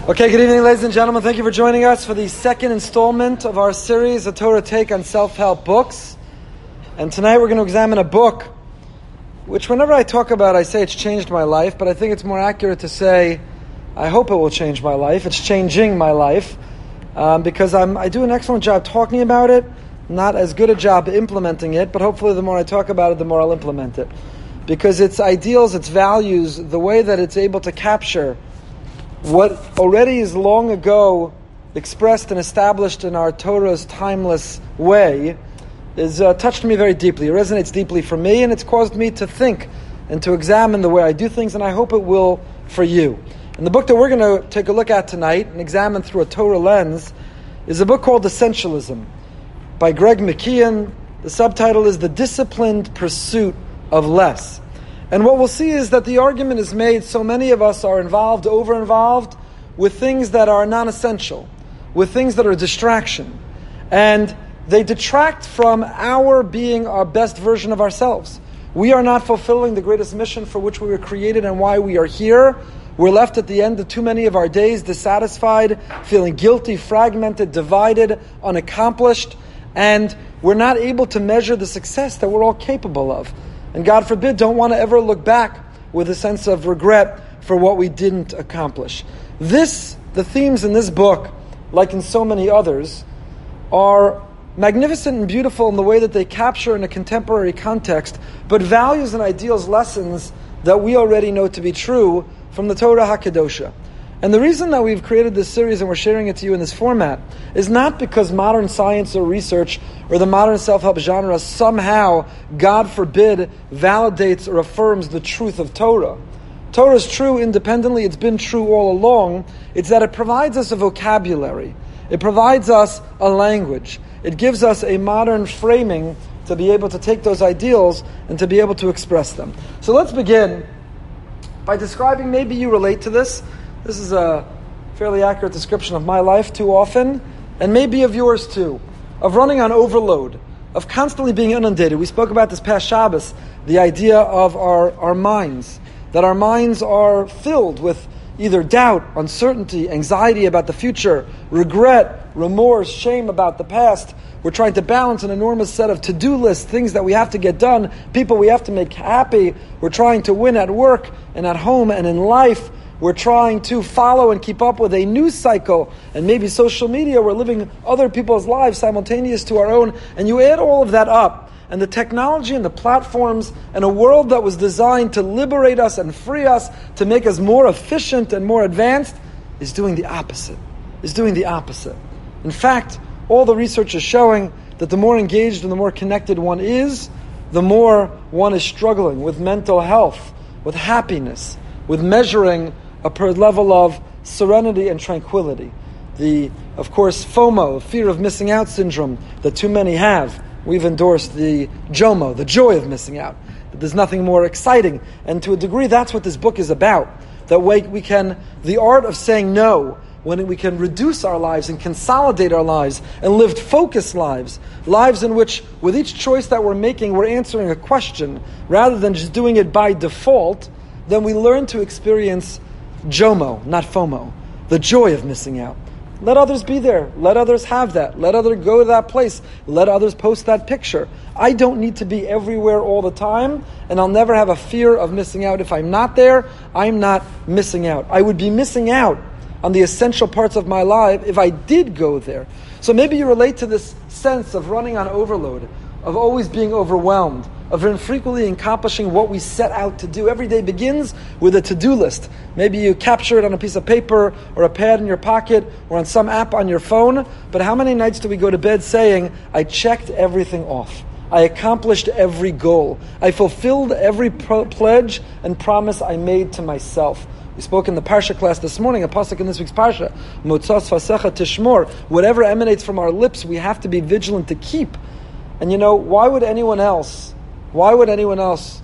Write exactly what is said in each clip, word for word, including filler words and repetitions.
Okay, good evening, ladies and gentlemen. Thank you for joining us for the second installment of our series, A Torah Take on Self-Help Books. And tonight we're going to examine a book which whenever I talk about, I say it's changed my life, but I think it's more accurate to say, I hope it will change my life. It's changing my life um, because I'm, I do an excellent job talking about it, not as good a job implementing it, but hopefully the more I talk about it, the more I'll implement it. Because its ideals, its values, the way that it's able to capture what already is long ago expressed and established in our Torah's timeless way is uh, touched me very deeply. It resonates deeply for me, and it's caused me to think and to examine the way I do things, and I hope it will for you. And the book that we're going to take a look at tonight and examine through a Torah lens is a book called Essentialism by Greg McKeown. The subtitle is The Disciplined Pursuit of Less. And what we'll see is that the argument is made, so many of us are involved, over-involved, with things that are non-essential, with things that are a distraction. And they detract from our being our best version of ourselves. We are not fulfilling the greatest mission for which we were created and why we are here. We're left at the end of too many of our days dissatisfied, feeling guilty, fragmented, divided, unaccomplished, and we're not able to measure the success that we're all capable of. And God forbid, don't want to ever look back with a sense of regret for what we didn't accomplish. This, the themes in this book, like in so many others, are magnificent and beautiful in the way that they capture in a contemporary context, but values and ideals, lessons that we already know to be true from the Torah HaKadosha. And the reason that we've created this series and we're sharing it to you in this format is not because modern science or research or the modern self-help genre somehow, God forbid, validates or affirms the truth of Torah. Torah is true independently. It's been true all along. It's that it provides us a vocabulary. It provides us a language. It gives us a modern framing to be able to take those ideals and to be able to express them. So let's begin by describing, maybe you relate to this. This is a fairly accurate description of my life too often, and maybe of yours too, of running on overload, of constantly being inundated. We spoke about this past Shabbos, the idea of our, our minds, that our minds are filled with either doubt, uncertainty, anxiety about the future, regret, remorse, shame about the past. We're trying to balance an enormous set of to-do lists, things that we have to get done, people we have to make happy. We're trying to win at work and at home and in life. We're trying to follow and keep up with a news cycle and maybe social media. We're living other people's lives simultaneous to our own. And you add all of that up, and the technology and the platforms and a world that was designed to liberate us and free us, to make us more efficient and more advanced, is doing the opposite. Is doing the opposite. In fact, all the research is showing that the more engaged and the more connected one is, the more one is struggling with mental health, with happiness, with measuring a per level of serenity and tranquility. The, of course, FOMO, fear of missing out syndrome, that too many have. We've endorsed the JOMO, the joy of missing out. That there's nothing more exciting. And to a degree, that's what this book is about. That way we can, the art of saying no, when we can reduce our lives and consolidate our lives and live focused lives, lives in which with each choice that we're making, we're answering a question rather than just doing it by default, then we learn to experience JOMO, not FOMO, the joy of missing out. Let others be there. Let others have that. Let others go to that place. Let others post that picture. I don't need to be everywhere all the time, and I'll never have a fear of missing out. If I'm not there, I'm not missing out. I would be missing out on the essential parts of my life if I did go there. So maybe you relate to this sense of running on overload, of always being overwhelmed, of infrequently accomplishing what we set out to do. Every day begins with a to-do list. Maybe you capture it on a piece of paper or a pad in your pocket or on some app on your phone. But how many nights do we go to bed saying, I checked everything off. I accomplished every goal. I fulfilled every pro- pledge and promise I made to myself. We spoke in the Parsha class this morning, a pasuk in this week's Parsha, Motzos Fasecha Tishmor. Whatever emanates from our lips, we have to be vigilant to keep. And you know, why would anyone else Why would anyone else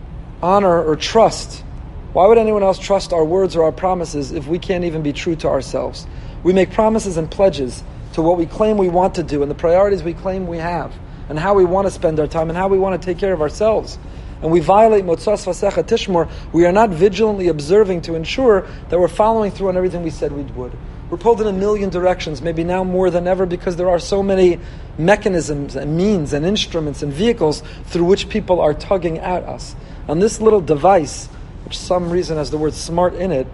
honor or trust? Why would anyone else trust our words or our promises if we can't even be true to ourselves? We make promises and pledges to what we claim we want to do and the priorities we claim we have and how we want to spend our time and how we want to take care of ourselves. and we violate Motzos Vasecha Tishmor, we are not vigilantly observing to ensure that we're following through on everything we said we would. We're pulled in a million directions, maybe now more than ever, because there are so many mechanisms and means and instruments and vehicles through which people are tugging at us. On this little device, which some reason has the word smart in it,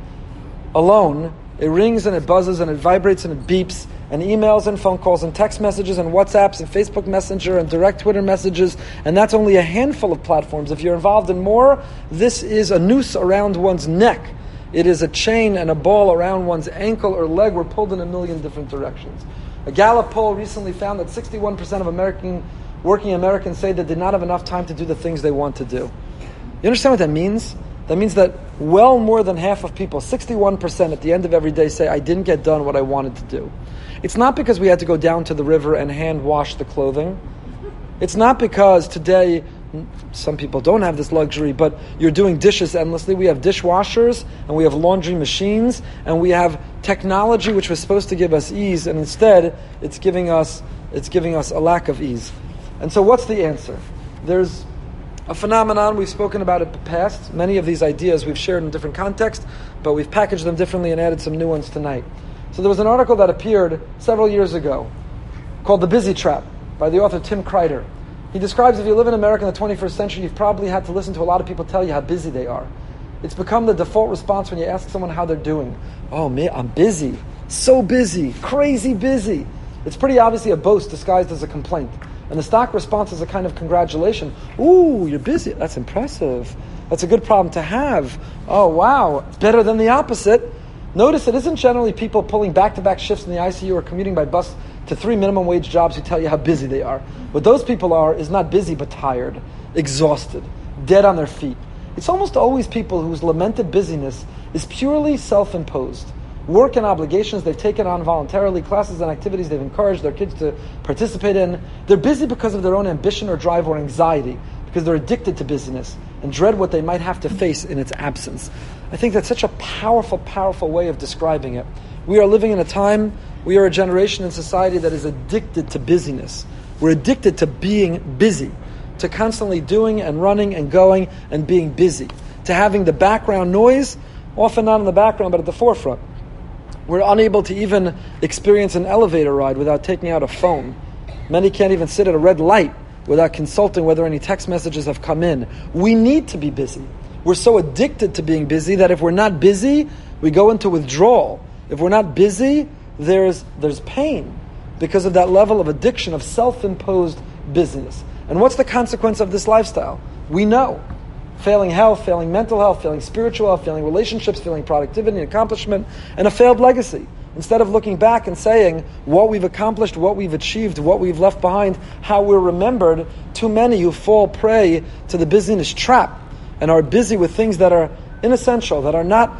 alone, it rings and it buzzes and it vibrates and it beeps, and emails and phone calls and text messages and WhatsApps and Facebook Messenger and direct Twitter messages, and that's only a handful of platforms. If you're involved in more, this is a noose around one's neck. It is a chain and a ball around one's ankle or leg. We're pulled in a million different directions. A Gallup poll recently found that sixty-one percent of American working Americans say they did not have enough time to do the things they want to do. You understand what that means? That means that well more than half of people, sixty-one percent at the end of every day, say, I didn't get done what I wanted to do. It's not because we had to go down to the river and hand wash the clothing. It's not because today, some people don't have this luxury, but you're doing dishes endlessly. We have dishwashers, and we have laundry machines, and we have technology which was supposed to give us ease, and instead it's giving us it's giving us a lack of ease. And so what's the answer? There's a phenomenon, we've spoken about it in the past. Many of these ideas we've shared in different contexts, but we've packaged them differently and added some new ones tonight. So there was an article that appeared several years ago called The Busy Trap by the author Tim Kreider. He describes if you live in America in the twenty-first century, you've probably had to listen to a lot of people tell you how busy they are. It's become the default response when you ask someone how they're doing. Oh, man, I'm busy. So busy. Crazy busy. It's pretty obviously a boast disguised as a complaint. And the stock response is a kind of congratulation. Ooh, you're busy. That's impressive. That's a good problem to have. Oh, wow. Better than the opposite. Notice it isn't generally people pulling back-to-back shifts in the I C U or commuting by bus to three minimum wage jobs who tell you how busy they are. What those people are is not busy but tired, exhausted, dead on their feet. It's almost always people whose lamented busyness is purely self-imposed. Work and obligations they've taken on voluntarily, classes and activities they've encouraged their kids to participate in. They're busy because of their own ambition or drive or anxiety, because they're addicted to busyness and dread what they might have to face in its absence. I think that's such a powerful, powerful way of describing it. We are living in a time, we are a generation in society that is addicted to busyness. We're addicted to being busy, to constantly doing and running and going and being busy, to having the background noise, often not in the background but at the forefront. We're unable to even experience an elevator ride without taking out a phone. Many can't even sit at a red light without consulting whether any text messages have come in. We need to be busy. We're so addicted to being busy that if we're not busy, we go into withdrawal. If we're not busy, there's there's pain because of that level of addiction, of self-imposed busyness. And what's the consequence of this lifestyle? We know. Failing health, failing mental health, failing spiritual health, failing relationships, failing productivity and accomplishment, and a failed legacy. Instead of looking back and saying what we've accomplished, what we've achieved, what we've left behind, how we're remembered, too many who fall prey to the busyness trap and are busy with things that are inessential, that are not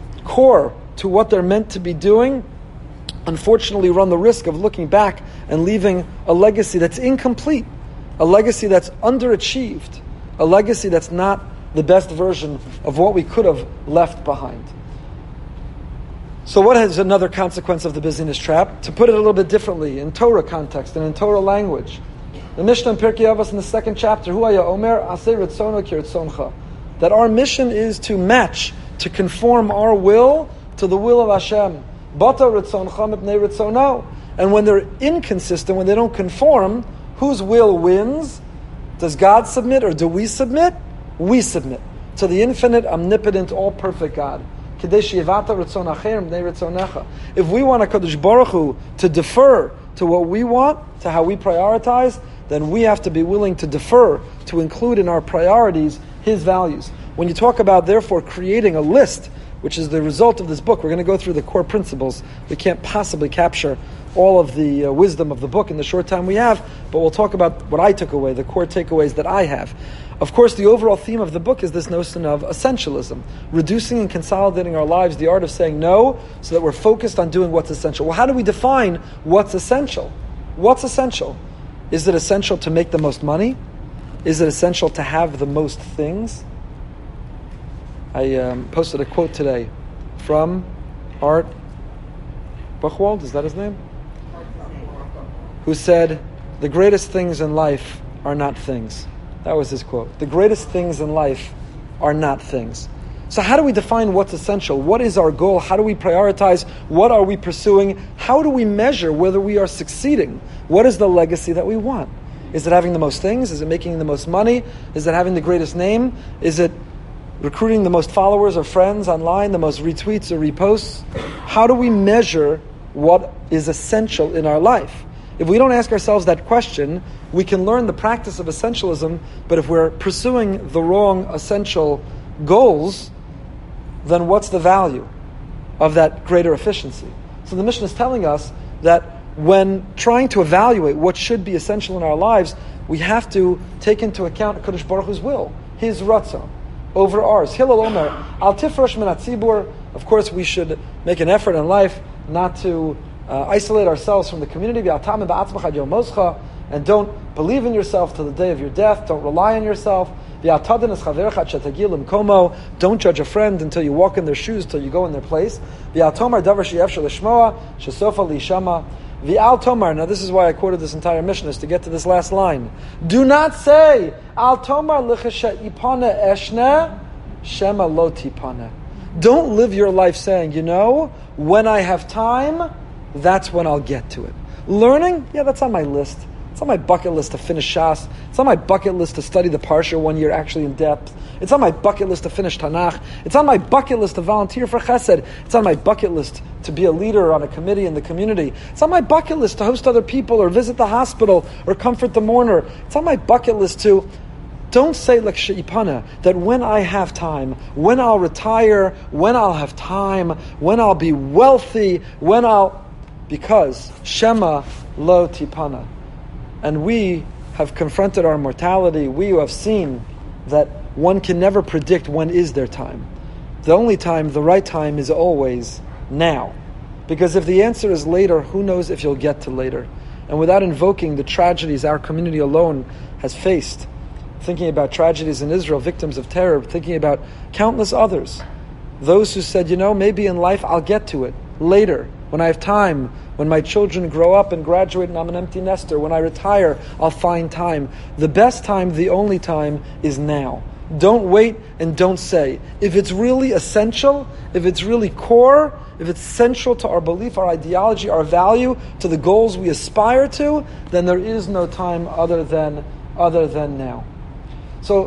core to what they're meant to be doing, unfortunately run the risk of looking back and leaving a legacy that's incomplete, a legacy that's underachieved, a legacy that's not the best version of what we could have left behind. So what is another consequence of the busyness trap? To put it a little bit differently, in Torah context and in Torah language. The Mishnah in Pirkei Avos in the second chapter, Hu haya omer aseh ritzono ki ritzoncha, that our mission is to match, to conform our will to the will of Hashem. Bata ritzoncha mipnei ritzono. And when they're inconsistent, when they don't conform, whose will wins? Does God submit or do we submit? We submit to the infinite, omnipotent, all-perfect God. If we want HaKadosh Baruch Hu to defer to what we want, to how we prioritize, then we have to be willing to defer, to include in our priorities His values. When you talk about, therefore, creating a list, which is the result of this book, we're going to go through the core principles. We can't possibly capture all of the uh, wisdom of the book in the short time we have, but we'll talk about what I took away, the core takeaways that I have. Of course, the overall theme of the book is this notion of essentialism, reducing and consolidating our lives, the art of saying no, so that we're focused on doing what's essential. Well, how do we define what's essential? What's essential? Is it essential to make the most money? Is it essential to have the most things? I um, posted a quote today from Art Buchwald, is that his name? Who said, the greatest things in life are not things. That was his quote. The greatest things in life are not things. So how do we define what's essential? What is our goal? How do we prioritize? What are we pursuing? How do we measure whether we are succeeding? What is the legacy that we want? Is it having the most things? Is it making the most money? Is it having the greatest name? Is it recruiting the most followers or friends online, the most retweets or reposts? How do we measure what is essential in our life? If we don't ask ourselves that question, we can learn the practice of essentialism, but if we're pursuing the wrong essential goals, then what's the value of that greater efficiency? So the Mishnah is telling us that when trying to evaluate what should be essential in our lives, we have to take into account Kadosh Baruch Hu's will, His ratzon, over ours. Hillel Omer, Al tifrosh min hatzibur. Of course, we should make an effort in life not to uh, isolate ourselves from the community. And don't believe in yourself till the day of your death. Don't rely on yourself. Don't judge a friend until you walk in their shoes, till you go in their place. Now this is why I quoted this entire Mishnah, is to get to this last line. Do not say, Al tomar ipana eshne, shema lo tipana. Don't live your life saying, you know, when I have time, that's when I'll get to it. Learning, yeah, that's on my list. It's on my bucket list to finish Shas. It's on my bucket list to study the Parsha one year actually in depth. It's on my bucket list to finish Tanakh. It's on my bucket list to volunteer for Chesed. It's on my bucket list to be a leader on a committee in the community. It's on my bucket list to host other people or visit the hospital or comfort the mourner. It's on my bucket list to, don't say like she'ipana, that when I have time, when I'll retire, when I'll have time, when I'll be wealthy, when I'll, because Shema lo tipana. And we have confronted our mortality. We who have seen that one can never predict when is their time. The only time, the right time, is always now. Because if the answer is later, who knows if you'll get to later. And without invoking the tragedies our community alone has faced, thinking about tragedies in Israel, victims of terror, thinking about countless others, those who said, you know, maybe in life I'll get to it later, when I have time, when my children grow up and graduate and I'm an empty nester, when I retire, I'll find time. The best time, the only time, is now. Don't wait and don't say. If it's really essential, if it's really core, if it's central to our belief, our ideology, our value, to the goals we aspire to, then there is no time other than other than now. So,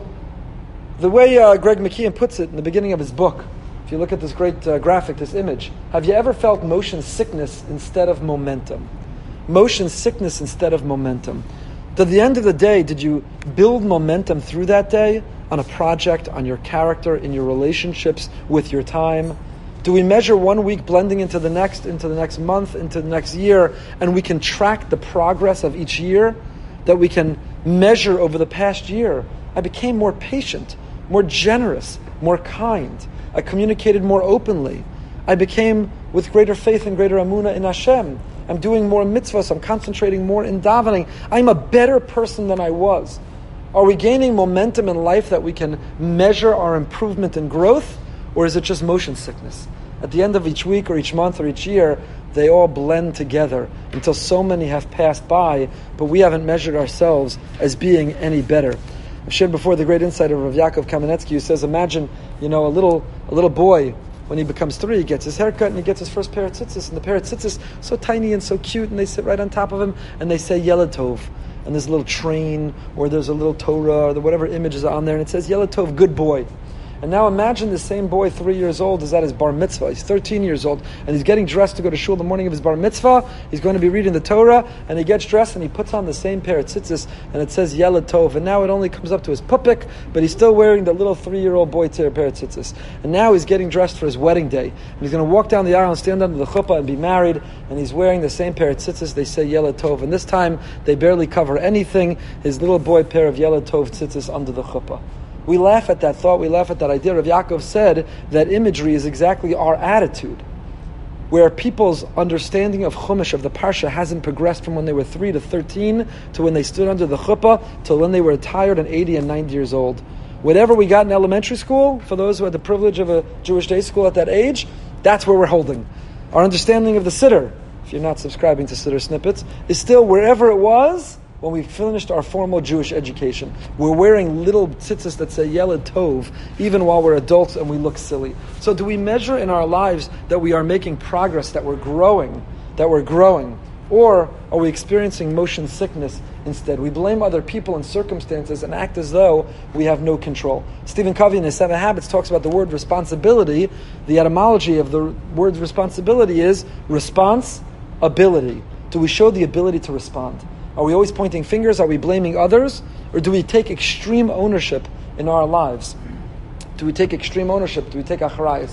the way uh, Greg McKeon puts it in the beginning of his book, if you look at this great uh, graphic, this image, have you ever felt motion sickness instead of momentum? Motion sickness instead of momentum. To the end of the day, did you build momentum through that day on a project, on your character, in your relationships, with your time? Do we measure one week blending into the next, into the next month, into the next year, and we can track the progress of each year? That we can measure over the past year. I became more patient, more generous, more kind. I communicated more openly. I became with greater faith and greater amuna in Hashem. I'm doing more mitzvahs. I'm concentrating more in davening. I'm a better person than I was. Are we gaining momentum in life that we can measure our improvement and growth? Or is it just motion sickness? At the end of each week or each month or each year, they all blend together until so many have passed by, but we haven't measured ourselves as being any better. I've shared before the great insight of Rav Yaakov Kamenetsky, who says, imagine, you know, a little a little boy, when he becomes three, he gets his haircut and he gets his first pair of tzitzis, and the pair of tzitzis so tiny and so cute, and they sit right on top of him, and they say Yeled Tov. And there's a little train, or there's a little Torah, or the whatever image is on there, and it says Yeled Tov, good boy. And now imagine the same boy, three years old, is at his bar mitzvah. He's thirteen years old, and he's getting dressed to go to shul the morning of his bar mitzvah. He's going to be reading the Torah, and he gets dressed, and he puts on the same pair of tzitzis, and it says Yeled Tov. And now it only comes up to his pupik, but he's still wearing the little three-year-old boy pair of tzitzis. And now he's getting dressed for his wedding day. And he's going to walk down the aisle and stand under the chuppah and be married, and he's wearing the same pair of tzitzis. They say Yeled Tov. And this time, they barely cover anything. His little boy pair of Yeled Tov tzitzis under the chuppah. We laugh at that thought, we laugh at that idea. Rav Yaakov said that imagery is exactly our attitude, where people's understanding of Chumash, of the Parsha, hasn't progressed from when they were three to thirteen, to when they stood under the chuppah, till when they were retired and eighty and ninety years old. Whatever we got in elementary school, for those who had the privilege of a Jewish day school at that age, that's where we're holding. Our understanding of the Siddur, if you're not subscribing to Siddur Snippets, is still wherever it was, when we finished our formal Jewish education. We're wearing little tzitzis that say Yeled Tov, even while we're adults and we look silly. So do we measure in our lives that we are making progress, that we're growing, that we're growing? Or are we experiencing motion sickness instead? We blame other people and circumstances and act as though we have no control. Stephen Covey in his Seven Habits talks about the word responsibility. The etymology of the word responsibility is response, ability. Do we show the ability to respond? Are we always pointing fingers? Are we blaming others? Or do we take extreme ownership in our lives? Do we take extreme ownership? Do we take achrayus?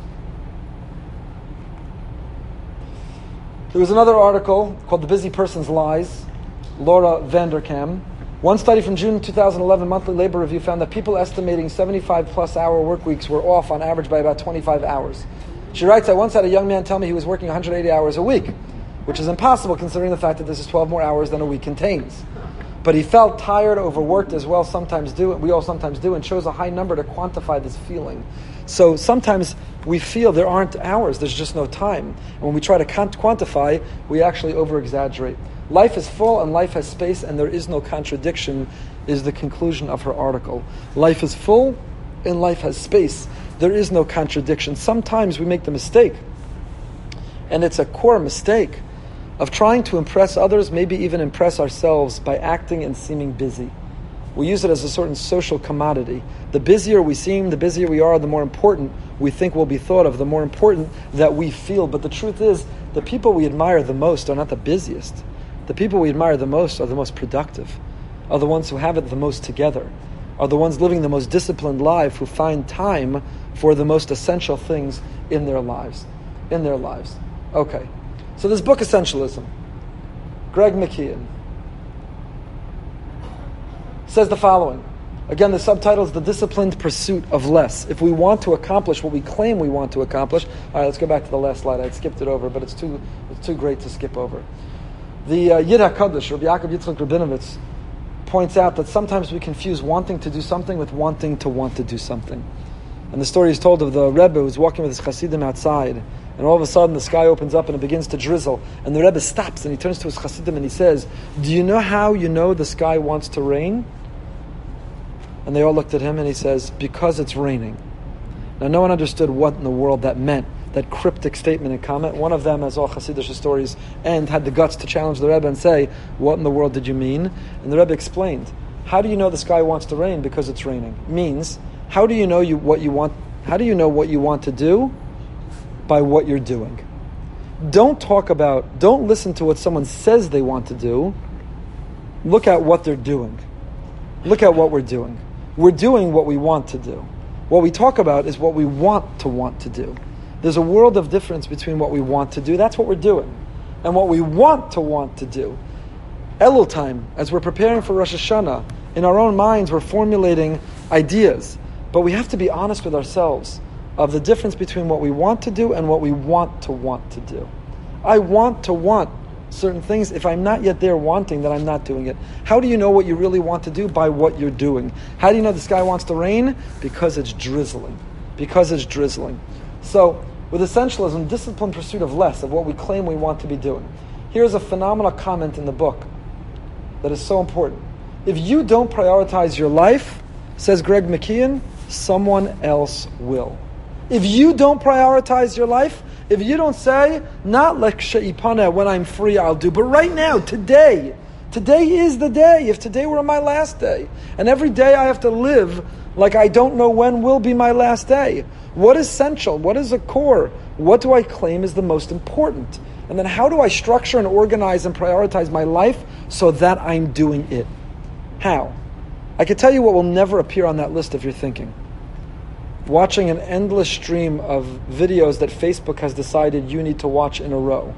There was another article called The Busy Person's Lies, Laura Vanderkam. One study from June two thousand eleven Monthly Labor Review found that people estimating seventy-five plus hour work weeks were off on average by about twenty-five hours. She writes, I once had a young man tell me he was working one hundred eighty hours a week, which is impossible considering the fact that this is twelve more hours than a week contains. But he felt tired, overworked, as well sometimes do, we all sometimes do, and chose a high number to quantify this feeling. So sometimes we feel there aren't hours, there's just no time. And when we try to quantify, we actually over-exaggerate. Life is full and life has space and there is no contradiction, is the conclusion of her article. Life is full and life has space. There is no contradiction. Sometimes we make the mistake, and it's a core mistake, of trying to impress others, maybe even impress ourselves by acting and seeming busy. We use it as a certain social commodity. The busier we seem, the busier we are, the more important we think we'll be thought of, the more important that we feel. But the truth is, the people we admire the most are not the busiest. The people we admire the most are the most productive, are the ones who have it the most together, are the ones living the most disciplined life, who find time for the most essential things in their lives. In their lives. Okay. So this book, Essentialism, Greg McKeown, says the following. Again, the subtitle is The Disciplined Pursuit of Less. If we want to accomplish what we claim we want to accomplish, all right, let's go back to the last slide. I skipped it over, but it's too it's too great to skip over. The uh, Yid HaKadosh, Rabbi Yaakov Yitzchak Rabinowitz, points out that sometimes we confuse wanting to do something with wanting to want to do something. And the story is told of the Rebbe who's walking with his Hasidim outside, and all of a sudden the sky opens up and it begins to drizzle, and the Rebbe stops and he turns to his Hasidim and he says, do you know how you know the sky wants to rain? And they all looked at him and he says, because it's raining. Now no one understood what in the world that meant, that cryptic statement and comment. One of them, as all Hasidic stories end, had the guts to challenge the Rebbe and say, what in the world did you mean? And the Rebbe explained, how do you know the sky wants to rain? Because it's raining. Means, how do you know you what you want how do you know what you want to do? By what you're doing. Don't talk about, don't listen to what someone says they want to do. Look at what they're doing. Look at what we're doing. We're doing what we want to do. What we talk about is what we want to want to do. There's a world of difference between what we want to do, that's what we're doing, and what we want to want to do. Elul time, as we're preparing for Rosh Hashanah, in our own minds we're formulating ideas, but we have to be honest with ourselves of the difference between what we want to do and what we want to want to do. I want to want certain things. If I'm not yet there wanting, then I'm not doing it. How do you know what you really want to do? By what you're doing. How do you know the sky wants to rain? Because it's drizzling. Because it's drizzling. So, with essentialism, disciplined pursuit of less, of what we claim we want to be doing. Here's a phenomenal comment in the book that is so important. If you don't prioritize your life, says Greg McKeown, someone else will. If you don't prioritize your life, if you don't say, not like she'ipana, when I'm free I'll do, but right now, today, today is the day. If today were my last day, and every day I have to live like I don't know when will be my last day. What is essential? What is a core? What do I claim is the most important? And then how do I structure and organize and prioritize my life so that I'm doing it? How? I can tell you what will never appear on that list if you're thinking. Watching an endless stream of videos that Facebook has decided you need to watch in a row.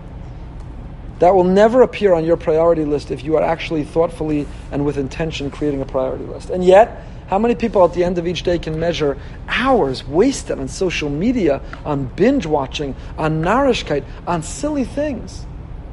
That will never appear on your priority list if you are actually thoughtfully and with intention creating a priority list. And yet, how many people at the end of each day can measure hours wasted on social media, on binge watching, on narishkeit, on silly things?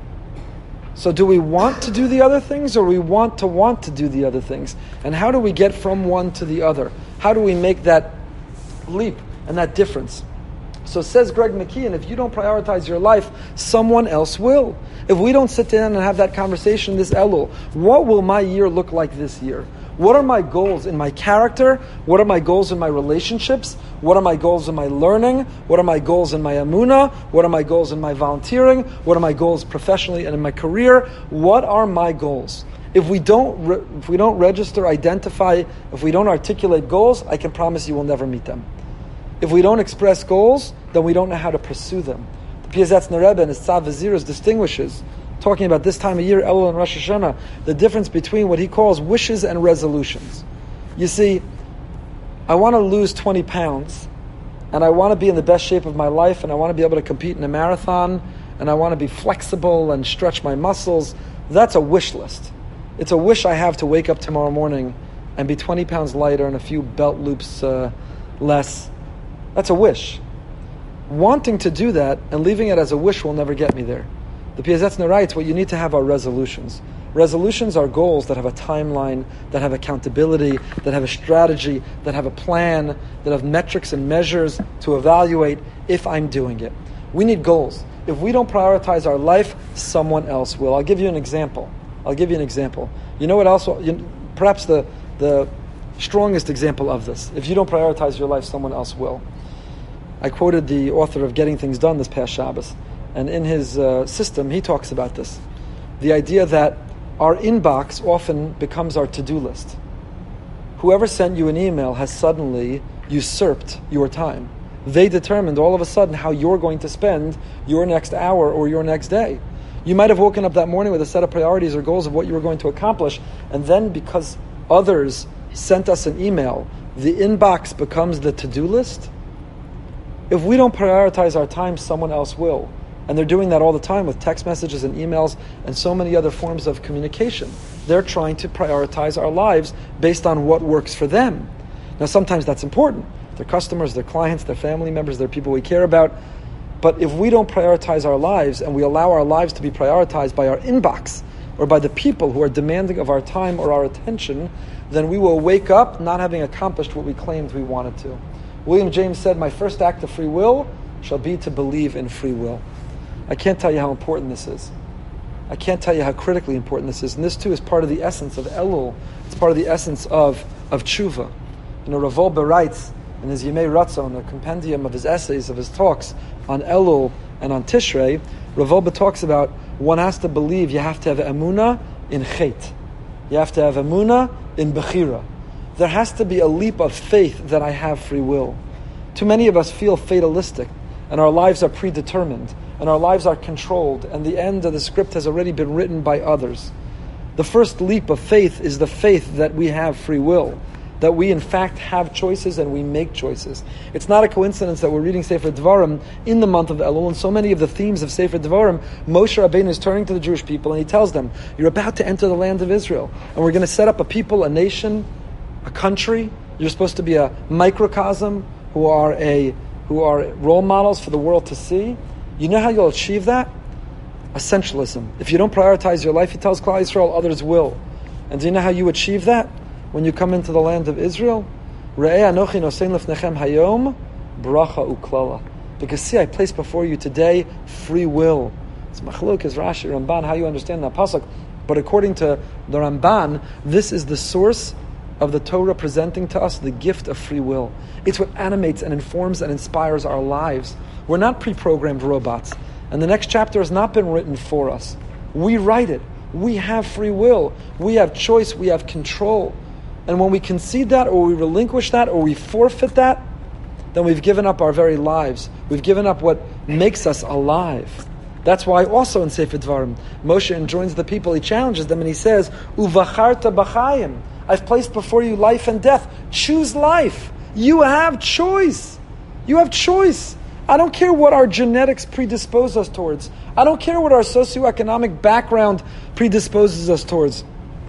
So do we want to do the other things, or we want to want to do the other things? And how do we get from one to the other? How do we make that leap and that difference? So says Greg McKeon, if you don't prioritize your life, someone else will. If we don't sit down and have that conversation this Elul, what will my year look like this year? What are my goals in my character? What are my goals in my relationships? What are my goals in my learning? What are my goals in my emunah? What are my goals in my volunteering? What are my goals professionally and in my career? What are my goals? If we don't, re- if we don't register, identify, if we don't articulate goals, I can promise you we'll never meet them. If we don't express goals, then we don't know how to pursue them. The Piazetzner Rebbe in his Tzav V'Ziros distinguishes, talking about this time of year, Elul and Rosh Hashanah, the difference between what he calls wishes and resolutions. You see, I want to lose twenty pounds, and I want to be in the best shape of my life, and I want to be able to compete in a marathon, and I want to be flexible and stretch my muscles. That's a wish list. It's a wish I have to wake up tomorrow morning and be twenty pounds lighter and a few belt loops uh, less. That's a wish. Wanting to do that and leaving it as a wish will never get me there. The Piazetzner writes, what you need to have are resolutions. Resolutions are goals that have a timeline, that have accountability, that have a strategy, that have a plan, that have metrics and measures to evaluate if I'm doing it. We need goals. If we don't prioritize our life, someone else will. I'll give you an example. I'll give you an example. You know what else? You, perhaps the, the strongest example of this. If you don't prioritize your life, someone else will. I quoted the author of Getting Things Done this past Shabbos. And in his uh, system, he talks about this. The idea that our inbox often becomes our to-do list. Whoever sent you an email has suddenly usurped your time. They determined all of a sudden how you're going to spend your next hour or your next day. You might have woken up that morning with a set of priorities or goals of what you were going to accomplish, and then because others sent us an email, the inbox becomes the to-do list. If we don't prioritize our time, someone else will. And they're doing that all the time with text messages and emails and so many other forms of communication. They're trying to prioritize our lives based on what works for them. Now, sometimes that's important. Their customers, their clients, their family members, their people we care about. But if we don't prioritize our lives and we allow our lives to be prioritized by our inbox or by the people who are demanding of our time or our attention, then we will wake up not having accomplished what we claimed we wanted to. William James said, my first act of free will shall be to believe in free will. I can't tell you how important this is. I can't tell you how critically important this is. And this too is part of the essence of Elul. It's part of the essence of, of Tshuva. You know, Rav Wolbe writes in his Yemei Ratzon, a compendium of his essays, of his talks on Elul and on Tishrei, Rav Wolbe talks about one has to believe, you have to have emunah in chet. You have to have emunah in bechira. There has to be a leap of faith that I have free will. Too many of us feel fatalistic, and our lives are predetermined, and our lives are controlled, and the end of the script has already been written by others. The first leap of faith is the faith that we have free will, that we in fact have choices and we make choices. It's not a coincidence that we're reading Sefer Devarim in the month of Elul, and so many of the themes of Sefer Devarim, Moshe Rabbeinu is turning to the Jewish people and he tells them, you're about to enter the land of Israel, and we're going to set up a people, a nation, a country. You're supposed to be a microcosm who are a who are role models for the world to see. You know how you'll achieve that? Essentialism. If you don't prioritize your life, he tells Klal Yisrael, others will. And do you know how you achieve that? When you come into the land of Israel, Re'eh anochi nosein lefnechem hayom bracha uklala. Because see, I place before you today free will. It's machlok is Rashi, Ramban, how you understand that pasuk. But according to the Ramban, this is the source of the Torah presenting to us the gift of free will. It's what animates and informs and inspires our lives. We're not pre-programmed robots. And the next chapter has not been written for us. We write it. We have free will. We have choice. We have control. And when we concede that, or we relinquish that, or we forfeit that, then we've given up our very lives. We've given up what makes us alive. That's why also in Sefer Dvarim, Moshe enjoins the people, he challenges them, and he says, Uvacharta b'chayim. I've placed before you life and death. Choose life. You have choice. You have choice. I don't care what our genetics predispose us towards. I don't care what our socioeconomic background predisposes us towards.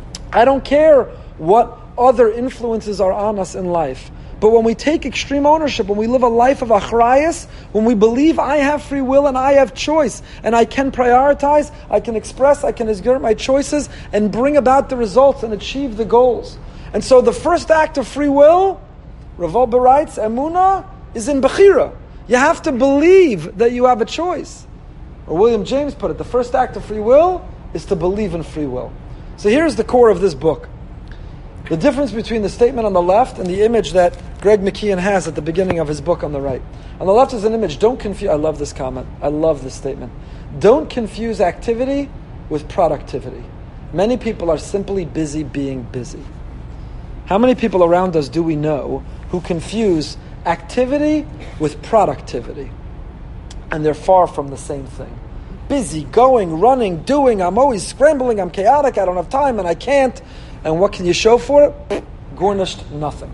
I don't care what other influences are on us in life. But when we take extreme ownership, when we live a life of achrayas, when we believe I have free will and I have choice, and I can prioritize, I can express, I can exert my choices, and bring about the results and achieve the goals. And so the first act of free will, Rav Wolbe writes, emunah, is in bechira. You have to believe that you have a choice. Or William James put it, the first act of free will is to believe in free will. So here's the core of this book. The difference between the statement on the left and the image that Greg McKeon has at the beginning of his book on the right. On the left is an image. Don't confuse, I love this comment. I love this statement. Don't confuse activity with productivity. Many people are simply busy being busy. How many people around us do we know who confuse activity with productivity? And they're far from the same thing. Busy, going, running, doing, I'm always scrambling, I'm chaotic, I don't have time and I can't. And what can you show for it? Garnished nothing.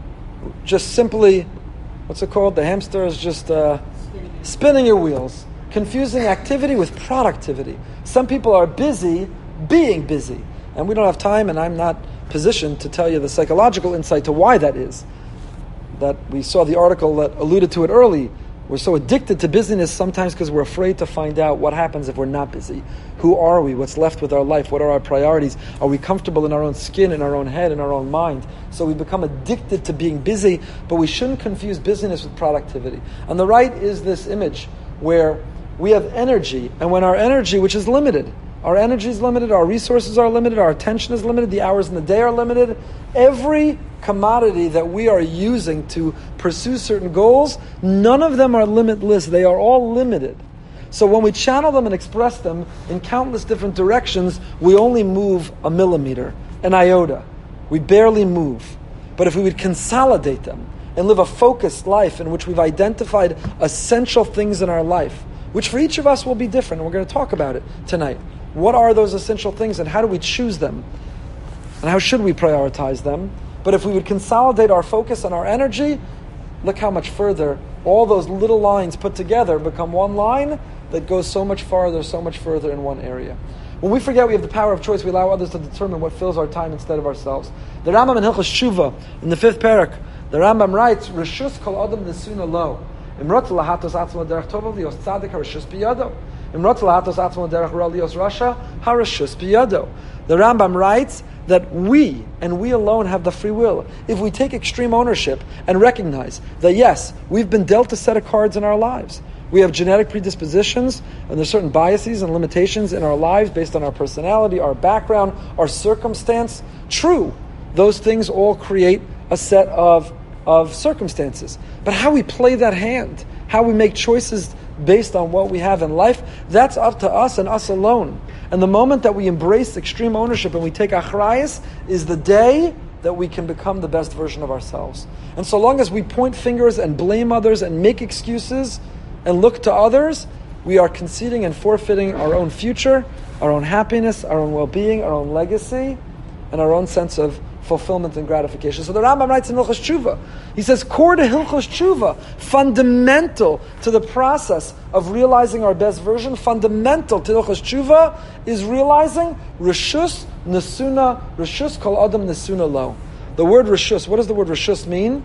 Just simply, what's it called? The hamster is just uh, spinning. spinning your wheels. Confusing activity with productivity. Some people are busy being busy. And we don't have time, and I'm not positioned to tell you the psychological insight to why that is. That we saw the article that alluded to it early. We're so addicted to busyness sometimes because we're afraid to find out what happens if we're not busy. Who are we? What's left with our life? What are our priorities? Are we comfortable in our own skin, in our own head, in our own mind? So we become addicted to being busy, but we shouldn't confuse busyness with productivity. On the right is this image where we have energy, and when our energy, which is limited, our energy is limited, our resources are limited, our attention is limited, the hours in the day are limited. Every commodity that we are using to pursue certain goals, none of them are limitless. They are all limited. So when we channel them and express them in countless different directions, we only move a millimeter, an iota. We barely move. But if we would consolidate them and live a focused life in which we've identified essential things in our life, which for each of us will be different, and we're going to talk about it tonight. What are those essential things and how do we choose them? And how should we prioritize them? But if we would consolidate our focus and our energy, look how much further all those little lines put together become one line that goes so much farther, so much further in one area. When we forget we have the power of choice, we allow others to determine what fills our time instead of ourselves. The Rambam in Hilchos Tshuva, in the fifth parak, the Rambam writes, Rishus kol adam nesuna lo. Imrot lahatos atzmo derech tova lios tzadik harishus biyado. Imrot lahatos atzmo derech ra lios rasha harishus biyado. The Rambam writes that we, and we alone, have the free will. If we take extreme ownership and recognize that yes, we've been dealt a set of cards in our lives. We have genetic predispositions, and there's certain biases and limitations in our lives based on our personality, our background, our circumstance. True, those things all create a set of, of circumstances. But how we play that hand, how we make choices based on what we have in life, that's up to us and us alone. And the moment that we embrace extreme ownership and we take achrayus is the day that we can become the best version of ourselves. And so long as we point fingers and blame others and make excuses and look to others, we are conceding and forfeiting our own future, our own happiness, our own well-being, our own legacy, and our own sense of fulfillment and gratification. So the Rambam writes in Hilchos Tshuva, he says, core to Hilchos Tshuva, fundamental to the process of realizing our best version, fundamental to Hilchos Tshuva is realizing Rishus Nesuna, Rishus Kol Adam Nesuna Lo. The word Rishus, what does the word Rishus mean?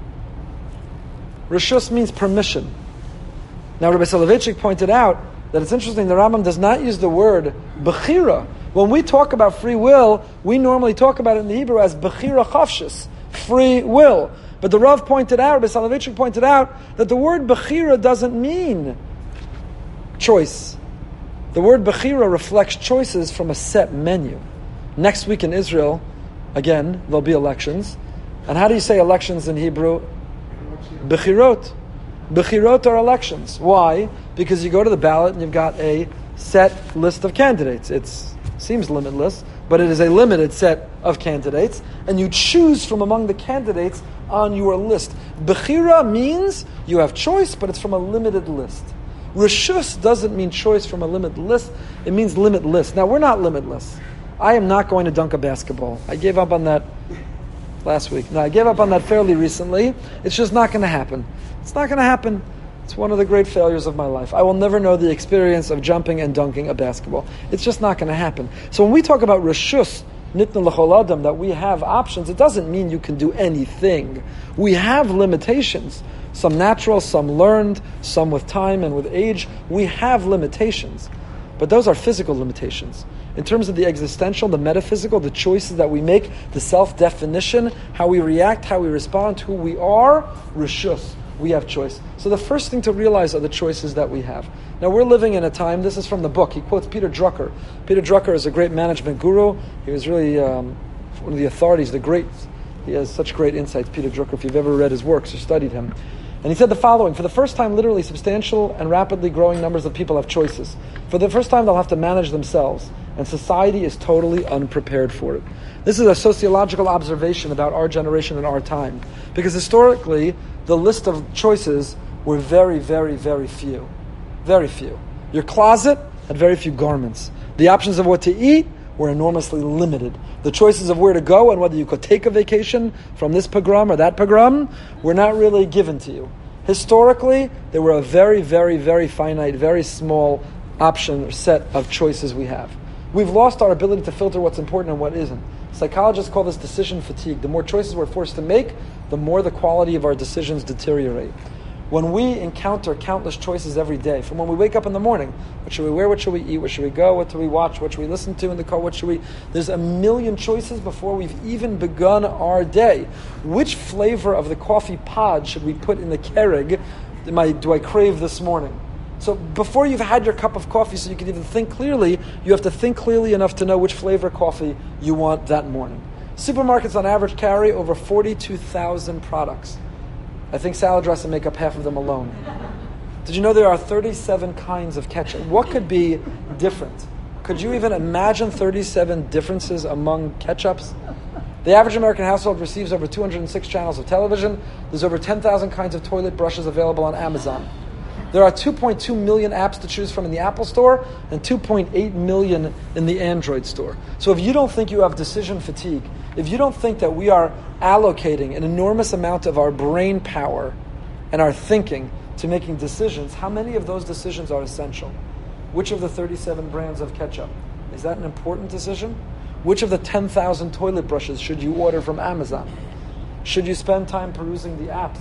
Rishus means permission. Now Rabbi Soloveitchik pointed out that it's interesting, the Rambam does not use the word Bechira. When we talk about free will, we normally talk about it in the Hebrew as Bechira Chavshis, free will. But the Rav pointed out, Rabbi Soloveitchik pointed out, that the word Bechira doesn't mean choice. The word Bechira reflects choices from a set menu. Next week in Israel, again, there'll be elections. And how do you say elections in Hebrew? Bechirot. Bechirot are elections. Why? Because you go to the ballot and you've got a set list of candidates. It's seems limitless, but it is a limited set of candidates, and you choose from among the candidates on your list. Bechira means you have choice, but it's from a limited list. Rishus doesn't mean choice from a limited list, it means limitless. Now, we're not limitless. I am not going to dunk a basketball. I gave up on that last week. No, I gave up on that fairly recently. It's just not going to happen. It's not going to happen. It's one of the great failures of my life. I will never know the experience of jumping and dunking a basketball. It's just not going to happen. So when we talk about Rishus, Nitna L'chol Adam, that we have options, it doesn't mean you can do anything. We have limitations. Some natural, some learned, some with time and with age. We have limitations. But those are physical limitations. In terms of the existential, the metaphysical, the choices that we make, the self-definition, how we react, how we respond, who we are, Rishus. we have choice. So the first thing to realize are the choices that we have. Now we're living in a time, this is from the book, he quotes Peter Drucker. Peter Drucker is a great management guru. He was really um, one of the authorities, the great, he has such great insights, Peter Drucker, if you've ever read his works or studied him. And he said the following: for the first time, literally, substantial and rapidly growing numbers of people have choices. For the first time, they'll have to manage themselves, and society is totally unprepared for it. This is a sociological observation about our generation and our time. Because historically, the list of choices were very, very, very few. Very few. Your closet had very few garments. The options of what to eat were enormously limited. The choices of where to go and whether you could take a vacation from this pogrom or that pogrom were not really given to you. Historically, there were a very, very, very finite, very small option or set of choices we have. We've lost our ability to filter what's important and what isn't. Psychologists call this decision fatigue. The more choices we're forced to make, the more the quality of our decisions deteriorate. When we encounter countless choices every day, from when we wake up in the morning, what should we wear, what should we eat, where should we go, what do we watch, what should we listen to in the car, what should we... There's a million choices before we've even begun our day. Which flavor of the coffee pod should we put in the keurig am I, do I crave this morning? So before you've had your cup of coffee so you can even think clearly, you have to think clearly enough to know which flavor coffee you want that morning. Supermarkets on average carry over forty-two thousand products. I think salad dressing make up half of them alone. Did you know there are thirty-seven kinds of ketchup? What could be different? Could you even imagine thirty-seven differences among ketchups? The average American household receives over two hundred six channels of television. There's over ten thousand kinds of toilet brushes available on Amazon. There are two point two million apps to choose from in the Apple Store and two point eight million in the Android Store. So if you don't think you have decision fatigue, if you don't think that we are allocating an enormous amount of our brain power and our thinking to making decisions, how many of those decisions are essential? Which of the thirty-seven brands of ketchup? Is that an important decision? Which of the ten thousand toilet brushes should you order from Amazon? Should you spend time perusing the apps?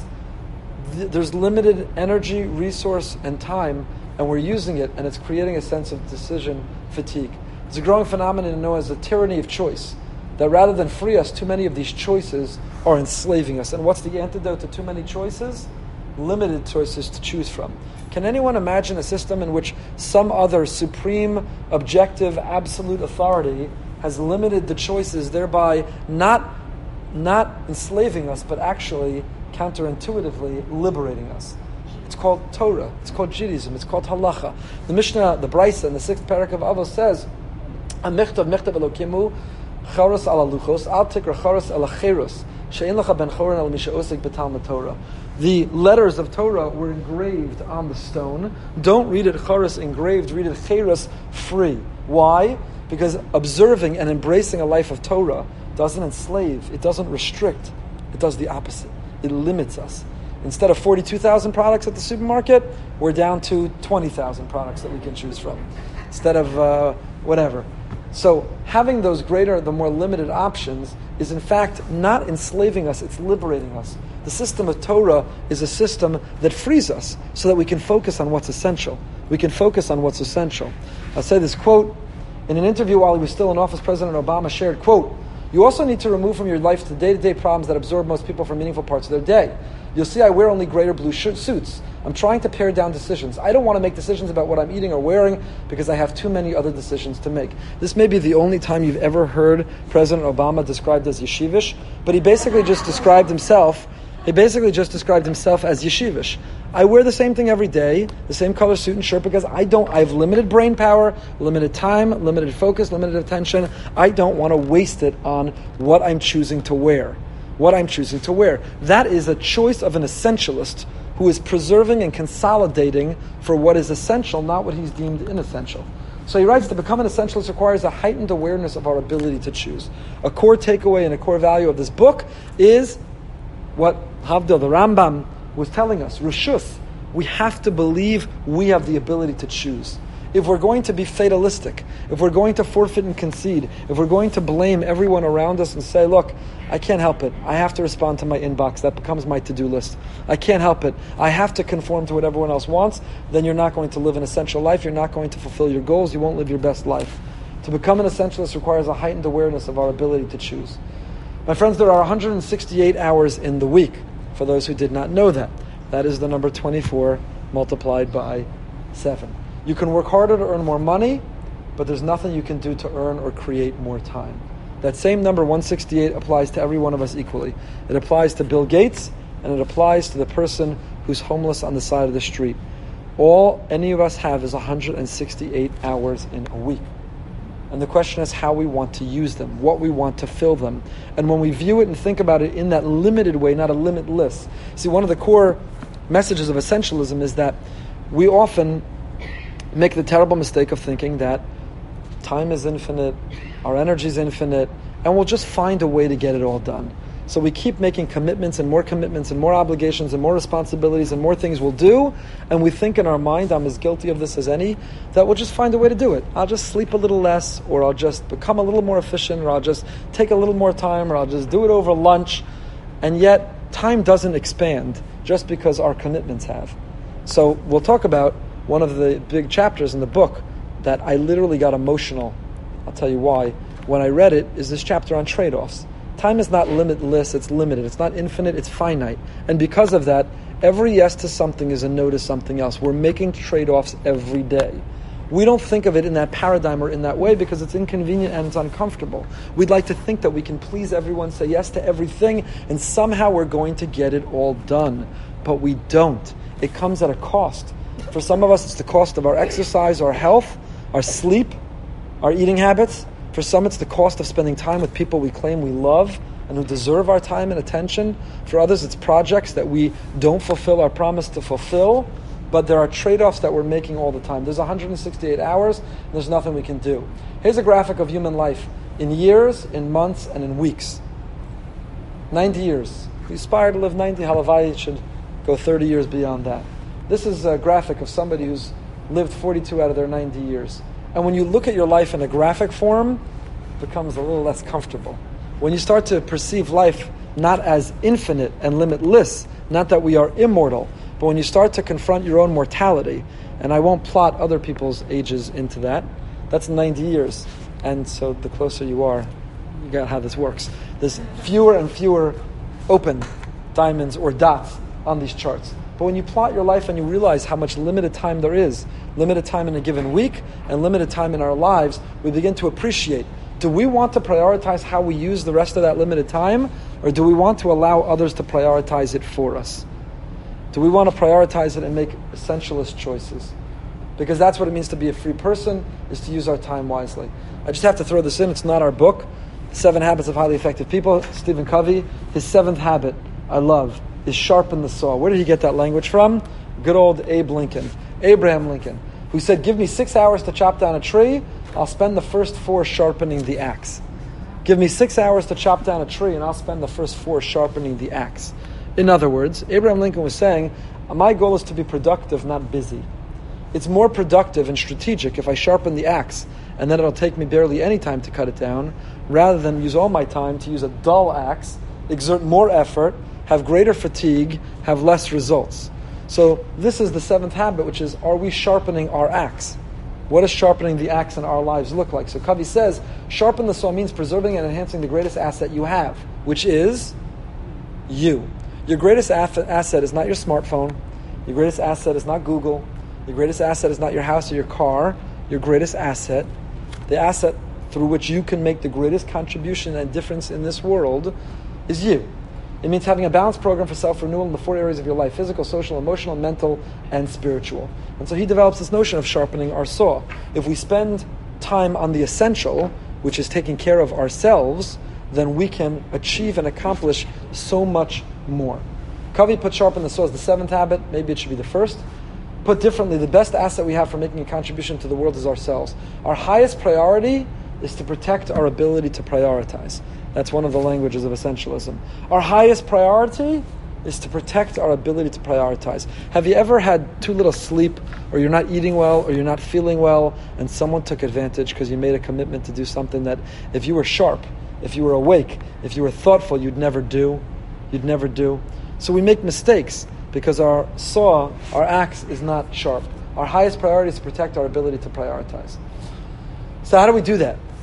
There's limited energy, resource, and time, and we're using it, and it's creating a sense of decision fatigue. It's a growing phenomenon known as the tyranny of choice, that rather than free us, too many of these choices are enslaving us. And what's the antidote to too many choices? Limited choices to choose from. Can anyone imagine a system in which some other supreme, objective, absolute authority has limited the choices, thereby not, not enslaving us, but actually counterintuitively liberating us? It's called Torah. It's called Judaism. It's called Halacha. The Mishnah, the Brisa, in the sixth parak of Avos says, "Amichtav michtav Elokimu charos ala luchos al tikra charos ala cheros she'en lecha ben choron al misha osik b'talmud Torah." The letters of Torah were engraved on the stone. Don't read it charos engraved. Read it cheros free. Why? Because observing and embracing a life of Torah doesn't enslave. It doesn't restrict. It does the opposite. It limits us. Instead of forty-two thousand products at the supermarket, we're down to twenty thousand products that we can choose from. Instead of uh, whatever. So having those greater, the more limited options is in fact not enslaving us, it's liberating us. The system of Torah is a system that frees us so that we can focus on what's essential. We can focus on what's essential. I'll say this quote. In an interview while he was still in office, President Obama shared, quote, "You also need to remove from your life the day-to-day problems that absorb most people from meaningful parts of their day. You'll see I wear only greater blue sh- suits. I'm trying to pare down decisions. I don't want to make decisions about what I'm eating or wearing because I have too many other decisions to make." This may be the only time you've ever heard President Obama described as yeshivish, but he basically just described himself, he basically just described himself as yeshivish. I wear the same thing every day, the same color suit and shirt, because I don't, I have limited brain power, limited time, limited focus, limited attention. I don't want to waste it on what I'm choosing to wear. What I'm choosing to wear. That is a choice of an essentialist who is preserving and consolidating for what is essential, not what he's deemed inessential. So he writes, to become an essentialist requires a heightened awareness of our ability to choose. A core takeaway and a core value of this book is what Havdil, the Rambam, was telling us, Rishus, we have to believe we have the ability to choose. If we're going to be fatalistic, if we're going to forfeit and concede, if we're going to blame everyone around us and say, look, I can't help it. I have to respond to my inbox. That becomes my to-do list. I can't help it. I have to conform to what everyone else wants. Then you're not going to live an essential life. You're not going to fulfill your goals. You won't live your best life. To become an essentialist requires a heightened awareness of our ability to choose. My friends, there are one hundred sixty-eight hours in the week, for those who did not know that. That is the number twenty-four multiplied by seven. You can work harder to earn more money, but there's nothing you can do to earn or create more time. That same number, one sixty-eight, applies to every one of us equally. It applies to Bill Gates, and it applies to the person who's homeless on the side of the street. All any of us have is one hundred sixty-eight hours in a week. And the question is how we want to use them, what we want to fill them. And when we view it and think about it in that limited way, not a limitless. See, one of the core messages of essentialism is that we often make the terrible mistake of thinking that time is infinite, our energy is infinite, and we'll just find a way to get it all done. So we keep making commitments and more commitments and more obligations and more responsibilities and more things we'll do, and we think in our mind, I'm as guilty of this as any, that we'll just find a way to do it. I'll just sleep a little less, or I'll just become a little more efficient, or I'll just take a little more time, or I'll just do it over lunch. And yet, time doesn't expand just because our commitments have. So we'll talk about one of the big chapters in the book that I literally got emotional. I'll tell you why. When I read it, is this chapter on trade-offs. Time is not limitless, it's limited. It's not infinite, it's finite. And because of that, every yes to something is a no to something else. We're making trade-offs every day. We don't think of it in that paradigm or in that way because it's inconvenient and it's uncomfortable. We'd like to think that we can please everyone, say yes to everything, and somehow we're going to get it all done. But we don't. It comes at a cost. For some of us, it's the cost of our exercise, our health, our sleep, our eating habits. For some, it's the cost of spending time with people we claim we love and who deserve our time and attention. For others, it's projects that we don't fulfill our promise to fulfill. But there are trade-offs that we're making all the time. There's one hundred sixty-eight hours, and there's nothing we can do. Here's a graphic of human life in years, in months, and in weeks. ninety years. If you aspire to live ninety, halavai, it should go thirty years beyond that. This is a graphic of somebody who's lived forty-two out of their ninety years. And when you look at your life in a graphic form, it becomes a little less comfortable. When you start to perceive life not as infinite and limitless, not that we are immortal, but when you start to confront your own mortality, and I won't plot other people's ages into that, that's ninety years. And so the closer you are, you got how this works. There's fewer and fewer open diamonds or dots on these charts. But when you plot your life and you realize how much limited time there is, limited time in a given week and limited time in our lives, we begin to appreciate, do we want to prioritize how we use the rest of that limited time, or do we want to allow others to prioritize it for us? Do we want to prioritize it and make essentialist choices? Because that's what it means to be a free person, is to use our time wisely. I just have to throw this in, it's not our book, Seven Habits of Highly Effective People, Stephen Covey. His seventh habit, I love, is sharpen the saw. Where did he get that language from? Good old Abe Lincoln, Abraham Lincoln, who said, give me six hours to chop down a tree, I'll spend the first four sharpening the axe. Give me six hours to chop down a tree, and I'll spend the first four sharpening the axe. In other words, Abraham Lincoln was saying, my goal is to be productive, not busy. It's more productive and strategic if I sharpen the axe, and then it'll take me barely any time to cut it down, rather than use all my time to use a dull axe, exert more effort, have greater fatigue, have less results. So this is the seventh habit, which is, are we sharpening our axe? What does sharpening the axe in our lives look like? So Covey says, sharpen the saw means preserving and enhancing the greatest asset you have, which is you. Your greatest asset is not your smartphone. Your greatest asset is not Google. Your greatest asset is not your house or your car. Your greatest asset, the asset through which you can make the greatest contribution and difference in this world, is you. It means having a balanced program for self-renewal in the four areas of your life: physical, social, emotional, mental, and spiritual. And so he develops this notion of sharpening our saw. If we spend time on the essential, which is taking care of ourselves, then we can achieve and accomplish so much more. Covey put sharpen the saw as the seventh habit. Maybe it should be the first. Put differently, the best asset we have for making a contribution to the world is ourselves. Our highest priority is to protect our ability to prioritize. That's one of the languages of essentialism. Our highest priority is to protect our ability to prioritize. Have you ever had too little sleep, or you're not eating well, or you're not feeling well, and someone took advantage because you made a commitment to do something that if you were sharp, if you were awake, if you were thoughtful, you'd never do? You'd never do. So we make mistakes because our saw, our axe, is not sharp. Our highest priority is to protect our ability to prioritize. So how do we do that?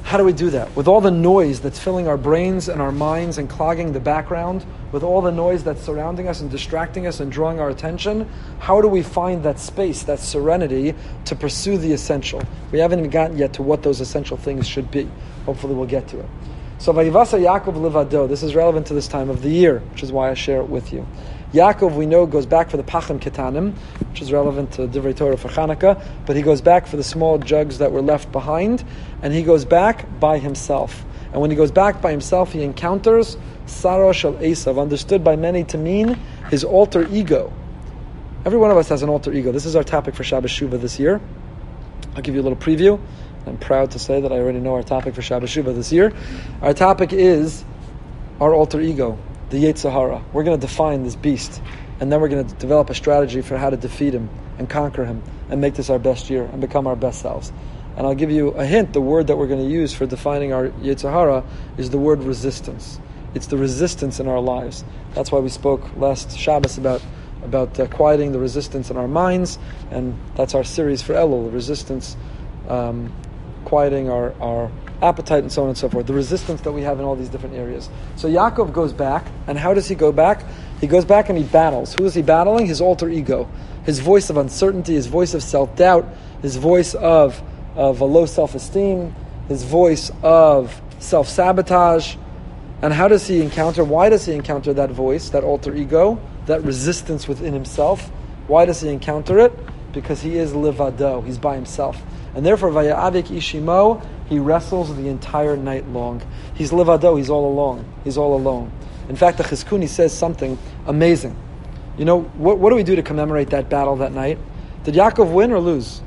How do we do that? With all the noise that's filling our brains and our minds and clogging the background, with all the noise that's surrounding us and distracting us and drawing our attention, how do we find that space, that serenity to pursue the essential? We haven't even gotten yet to what those essential things should be. Hopefully we'll get to it. So Vayivasa Yaakov Livado, this is relevant to this time of the year, which is why I share it with you. Yaakov, we know, goes back for the Pachim Ketanim, which is relevant to Divrei Torah for Chanukah, but he goes back for the small jugs that were left behind, and he goes back by himself. And when he goes back by himself, he encounters Saro Shel Esav, understood by many to mean his alter ego. Every one of us has an alter ego. This is our topic for Shabbos Shuvah this year. I'll give you a little preview. I'm proud to say that I already know our topic for Shabbos Shuvah this year. Our topic is our alter ego, the Yetzer Hara. We're going to define this beast, and then we're going to develop a strategy for how to defeat him and conquer him and make this our best year and become our best selves. And I'll give you a hint. The word that we're going to use for defining our Yetzer Hara is the word resistance. It's the resistance in our lives. That's why we spoke last Shabbos about about uh, quieting the resistance in our minds, and that's our series for Elul, the resistance, um, quieting our, our appetite and so on and so forth, the resistance that we have in all these different areas. So Yaakov goes back, and how does he go back? He goes back and he battles. Who is he battling? His alter ego, his voice of uncertainty, his voice of self-doubt, his voice of, of a low self-esteem, his voice of self-sabotage. And how does he encounter, why does he encounter that voice, that alter ego, that resistance within himself? Why does he encounter it? Because he is livado, he's by himself. And therefore, Vaya'avik Ishimo, he wrestles the entire night long. He's livado, he's all alone. He's all alone. In fact, the Chizkuni says something amazing. You know, what, what do we do to commemorate that battle that night? Did Yaakov win or lose?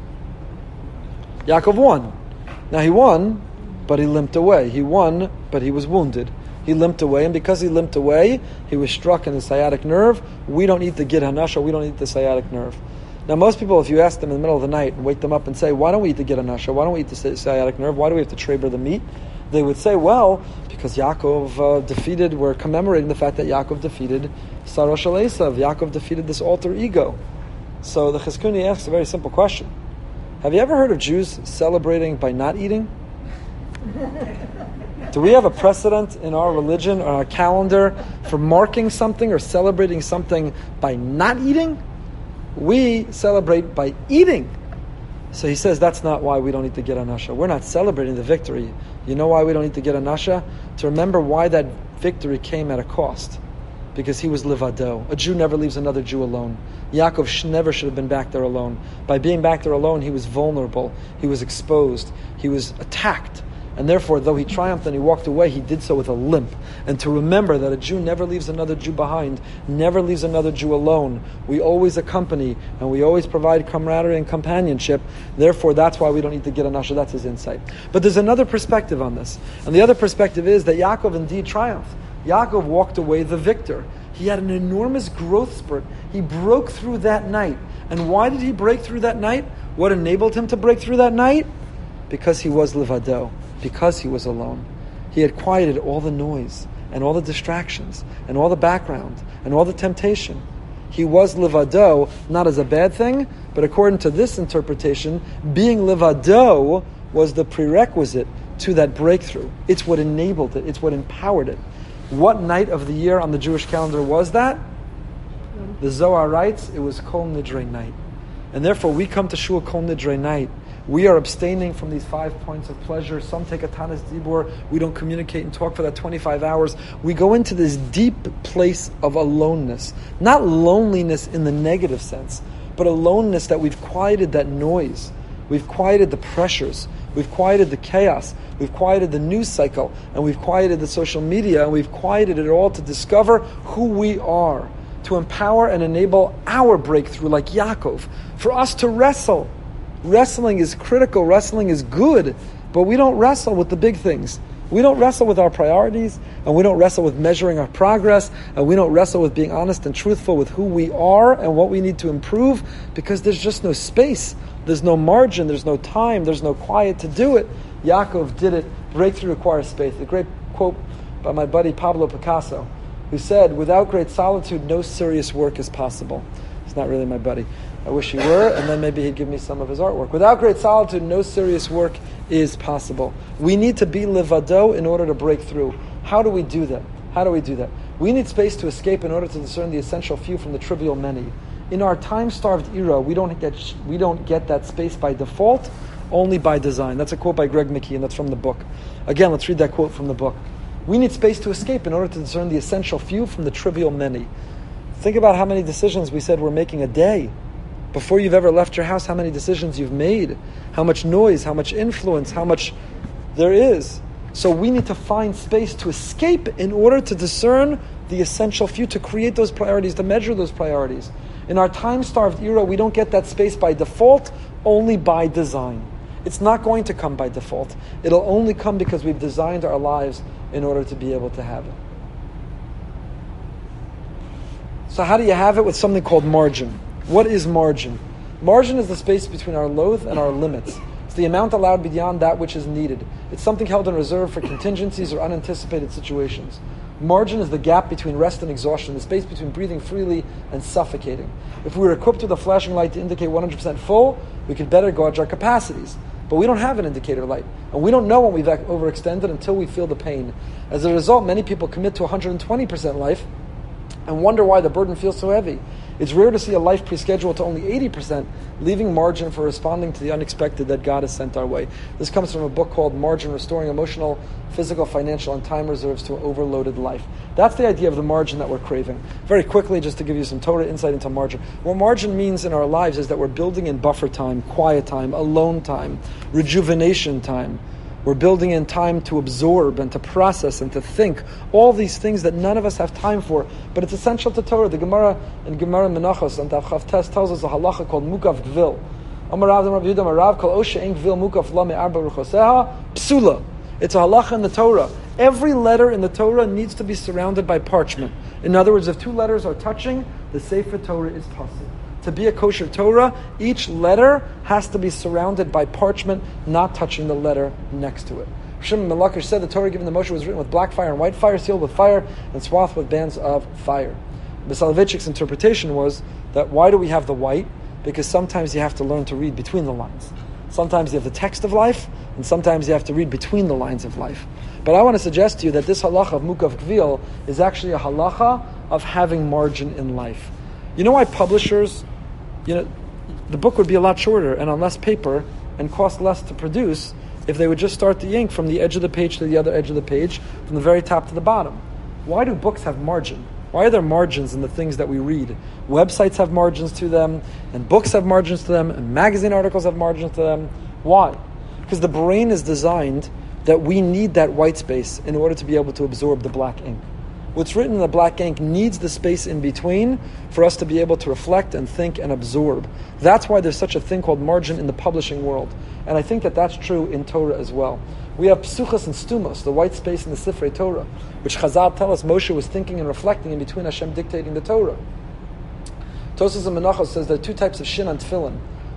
Yaakov won. Now he won, but he limped away. He won, but he was wounded. He limped away, and because he limped away, he was struck in the sciatic nerve. We don't eat the Gid Hanasha, we don't eat the sciatic nerve. Now, most people, if you ask them in the middle of the night and wake them up and say, why don't we eat the Gid Hanasha? Why don't we eat the sciatic nerve? Why do we have to treber the meat? They would say, well, because Yaakov uh, defeated, we're commemorating the fact that Yaakov defeated Saro Shel Esav. Yaakov defeated this alter ego. So the Chizkuni asks a very simple question. Have you ever heard of Jews celebrating by not eating? Do we have a precedent in our religion or our calendar for marking something or celebrating something by not eating? We celebrate by eating. So he says that's not why we don't eat the Gid Hanasha. We're not celebrating the victory. You know why we don't eat the Gid Hanasha? To remember why that victory came at a cost. Because he was livado. A Jew never leaves another Jew alone. Yaakov sh- never should have been back there alone. By being back there alone, he was vulnerable. He was exposed. He was attacked. And therefore, though he triumphed and he walked away, he did so with a limp. And to remember that a Jew never leaves another Jew behind, never leaves another Jew alone. We always accompany, and we always provide camaraderie and companionship. Therefore, that's why we don't eat the Gid Hanasha. That's his insight. But there's another perspective on this. And the other perspective is that Yaakov indeed triumphed. Yaakov walked away the victor. He had an enormous growth spurt. He broke through that night. And why did he break through that night? What enabled him to break through that night? Because he was livado. Because he was alone. He had quieted all the noise and all the distractions and all the background and all the temptation. He was livado, not as a bad thing, but according to this interpretation, being livado was the prerequisite to that breakthrough. It's what enabled it. It's what empowered it. What night of the year on the Jewish calendar was that? The Zohar writes it was Kol Nidre night. And therefore we come to Shul Kol Nidre night. We are abstaining from these five points of pleasure. Some take a Tanis Dibur. We don't communicate and talk for that twenty-five hours. We go into this deep place of aloneness. Not loneliness in the negative sense, but aloneness that we've quieted that noise. We've quieted the pressures. We've quieted the chaos. We've quieted the news cycle. And we've quieted the social media. And we've quieted it all to discover who we are. To empower and enable our breakthrough like Yaakov. For us to wrestle. Wrestling is critical, wrestling is good, but we don't wrestle with the big things. We don't wrestle with our priorities, and we don't wrestle with measuring our progress, and we don't wrestle with being honest and truthful with who we are and what we need to improve, because there's just no space, there's no margin, there's no time, there's no quiet to do it. Yaakov did it. Breakthrough requires space. The great quote by my buddy Pablo Picasso, who said, without great solitude, no serious work is possible. He's not really my buddy. I wish he were, and then maybe he'd give me some of his artwork. Without great solitude, no serious work is possible. We need to be levado in order to break through. How do we do that? How do we do that? We need space to escape in order to discern the essential few from the trivial many. In our time-starved era, we don't get we don't get that space by default, only by design. That's a quote by Greg McKee, and that's from the book. Again, let's read that quote from the book. We need space to escape in order to discern the essential few from the trivial many. Think about how many decisions we said we're making a day. Before you've ever left your house, how many decisions you've made, how much noise, how much influence, how much there is. So we need to find space to escape in order to discern the essential few, to create those priorities, to measure those priorities. In our time-starved era, we don't get that space by default, only by design. It's not going to come by default. It'll only come because we've designed our lives in order to be able to have it. So how do you have it? With something called margin. What is margin? Margin is the space between our loath and our limits. It's the amount allowed beyond that which is needed. It's something held in reserve for contingencies or unanticipated situations. Margin is the gap between rest and exhaustion, the space between breathing freely and suffocating. If we were equipped with a flashing light to indicate one hundred percent full, we could better gauge our capacities. But we don't have an indicator light, and we don't know when we've overextended until we feel the pain. As a result, many people commit to one hundred twenty percent life and wonder why the burden feels so heavy. It's rare to see a life pre-scheduled to only eighty percent, leaving margin for responding to the unexpected that God has sent our way. This comes from a book called Margin, Restoring Emotional, Physical, Financial, and Time Reserves to an Overloaded Life. That's the idea of the margin that we're craving. Very quickly, just to give you some Torah insight into margin. What margin means in our lives is that we're building in buffer time, quiet time, alone time, rejuvenation time. We're building in time to absorb and to process and to think. All these things that none of us have time for, but it's essential to Torah. The Gemara in Gemara Menachos and Tav Tes tells us a halacha called Mukav Gvil. Amar Rav Rav Yehuda Rav Kol Oshe Ein Gvil Mukav La Me'arba Ruchoseha Psula. It's a halacha in the Torah. Every letter in the Torah needs to be surrounded by parchment. In other words, if two letters are touching, the Sefer Torah is pasul. To be a kosher Torah, each letter has to be surrounded by parchment, not touching the letter next to it. Shimon Malakish said the Torah given to Moshe was written with black fire and white fire, sealed with fire, and swathed with bands of fire. The Soloveitchik's interpretation was that why do we have the white? Because sometimes you have to learn to read between the lines. Sometimes you have the text of life, and sometimes you have to read between the lines of life. But I want to suggest to you that this halacha of Mukav Gvil is actually a halacha of having margin in life. You know why publishers, you know, the book would be a lot shorter and on less paper and cost less to produce if they would just start the ink from the edge of the page to the other edge of the page, from the very top to the bottom. Why do books have margin? Why are there margins in the things that we read? Websites have margins to them, and books have margins to them, and magazine articles have margins to them. Why? Because the brain is designed that we need that white space in order to be able to absorb the black ink. What's written in the black ink needs the space in between for us to be able to reflect and think and absorb. That's why there's such a thing called margin in the publishing world. And I think that that's true in Torah as well. We have psuchas and stumos, the white space in the Sifrei Torah, which Chazal tell us Moshe was thinking and reflecting in between Hashem dictating the Torah. Tosas and Menachos says there are two types of shin on tefillin.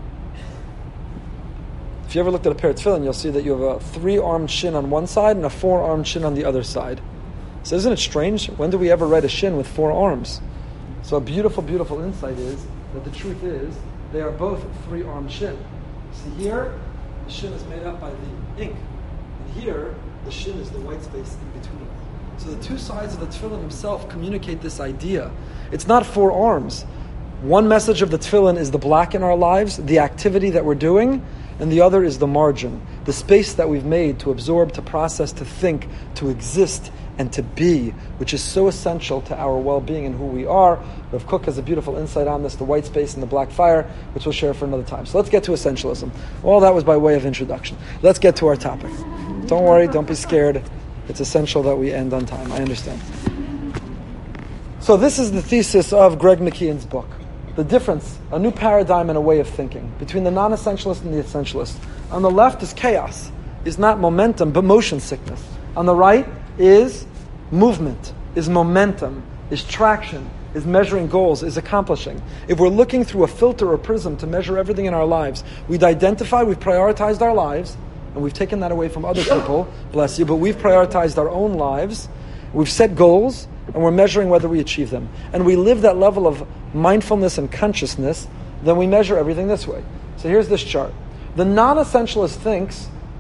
If you ever looked at a pair of tefillin, you'll see that you have a three-armed shin on one side and a four-armed shin on the other side. So isn't it strange? When do we ever write a shin with four arms? So a beautiful, beautiful insight is that the truth is they are both three-armed shin. See here, the shin is made up by the ink. And here, the shin is the white space in between. So the two sides of the tefillin himself communicate this idea. It's not four arms. One message of the tefillin is the black in our lives, the activity that we're doing, and the other is the margin, the space that we've made to absorb, to process, to think, to exist, and to be, which is so essential to our well-being and who we are. Rav Kook has a beautiful insight on this, the white space and the black fire, which we'll share for another time. So let's get to essentialism. All that was by way of introduction. Let's get to our topic. Don't worry, don't be scared. It's essential that we end on time. I understand. So this is the thesis of Greg McKeon's book. The difference, a new paradigm and a way of thinking between the non-essentialist and the essentialist. On the left is chaos, is not momentum, but motion sickness. On the right is movement, is momentum, is traction, is measuring goals, is accomplishing. If we're looking through a filter or prism to measure everything in our lives, we've identified, we've prioritized our lives, and we've taken that away from other people, bless you, but we've prioritized our own lives, we've set goals, and we're measuring whether we achieve them. And we live that level of mindfulness and consciousness, then we measure everything this way. So here's this chart. The non-essentialist thinks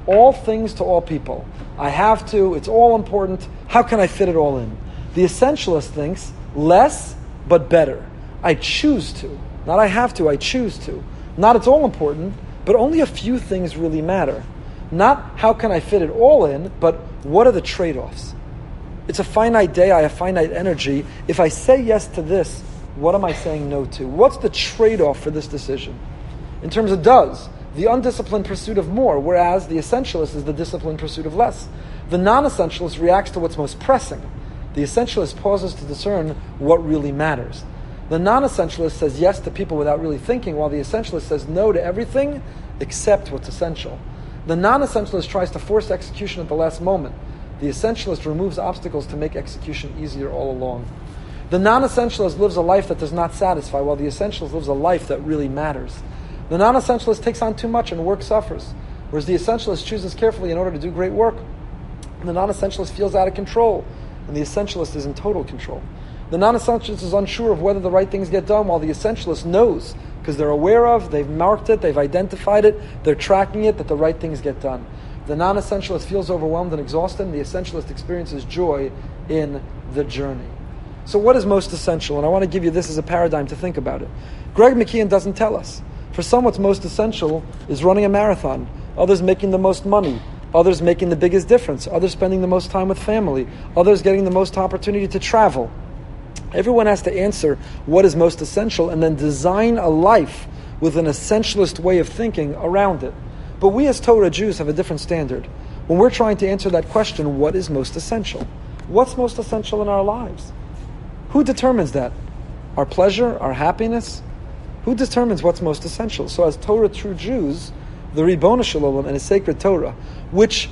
All things to all people. I have to, it's all important. How can I fit it all in? The essentialist thinks less, but better. I choose to. Not I have to, I choose to. Not it's all important, but only a few things really matter. Not how can I fit it all in, but what are the trade-offs? It's a finite day, I have finite energy. If I say yes to this, what am I saying no to? What's the trade-off for this decision? In terms of does, the undisciplined pursuit of more, whereas the essentialist is the disciplined pursuit of less. The non-essentialist reacts to what's most pressing. The essentialist pauses to discern what really matters. The non-essentialist says yes to people without really thinking, while the essentialist says no to everything except what's essential. The non-essentialist tries to force execution at the last moment. The essentialist removes obstacles to make execution easier all along. The non-essentialist lives a life that does not satisfy, while the essentialist lives a life that really matters. The non-essentialist takes on too much and work suffers, whereas the essentialist chooses carefully in order to do great work. The non-essentialist feels out of control, and the essentialist is in total control. The non-essentialist is unsure of whether the right things get done, while the essentialist knows, because they're aware of, they've marked it, they've identified it, they're tracking it, that the right things get done. The non-essentialist feels overwhelmed and exhausted, and the essentialist experiences joy in the journey. So what is most essential? And I want to give you this as a paradigm to think about it. Greg McKeown doesn't tell us. For some, what's most essential is running a marathon, others making the most money, others making the biggest difference, others spending the most time with family, others getting the most opportunity to travel. Everyone has to answer what is most essential and then design a life with an essentialist way of thinking around it. But we as Torah Jews have a different standard. When we're trying to answer that question, what is most essential? What's most essential in our lives? Who determines that? Our pleasure, our happiness? Who determines what's most essential? So as Torah true Jews, the Ribono Shel Olam and his sacred Torah, which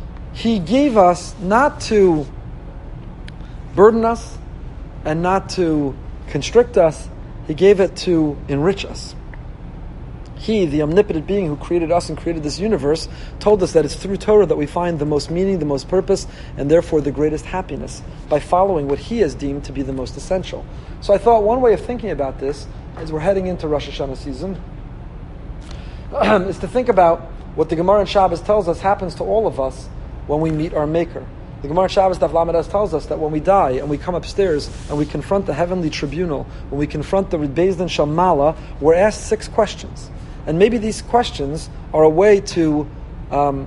he gave us not to burden us and not to constrict us, he gave it to enrich us. He, the omnipotent being who created us and created this universe, told us that it's through Torah that we find the most meaning, the most purpose, and therefore the greatest happiness, by following what he has deemed to be the most essential. So I thought one way of thinking about this, as we're heading into Rosh Hashanah season, is to think about what the Gemara in Shabbos tells us happens to all of us when we meet our Maker. The Gemara in Shabbos Daf Lamed tells us that when we die and we come upstairs and we confront the heavenly tribunal, when we confront the Beis Din Shel Ma'ala, we're asked six questions. And maybe these questions are a way to um,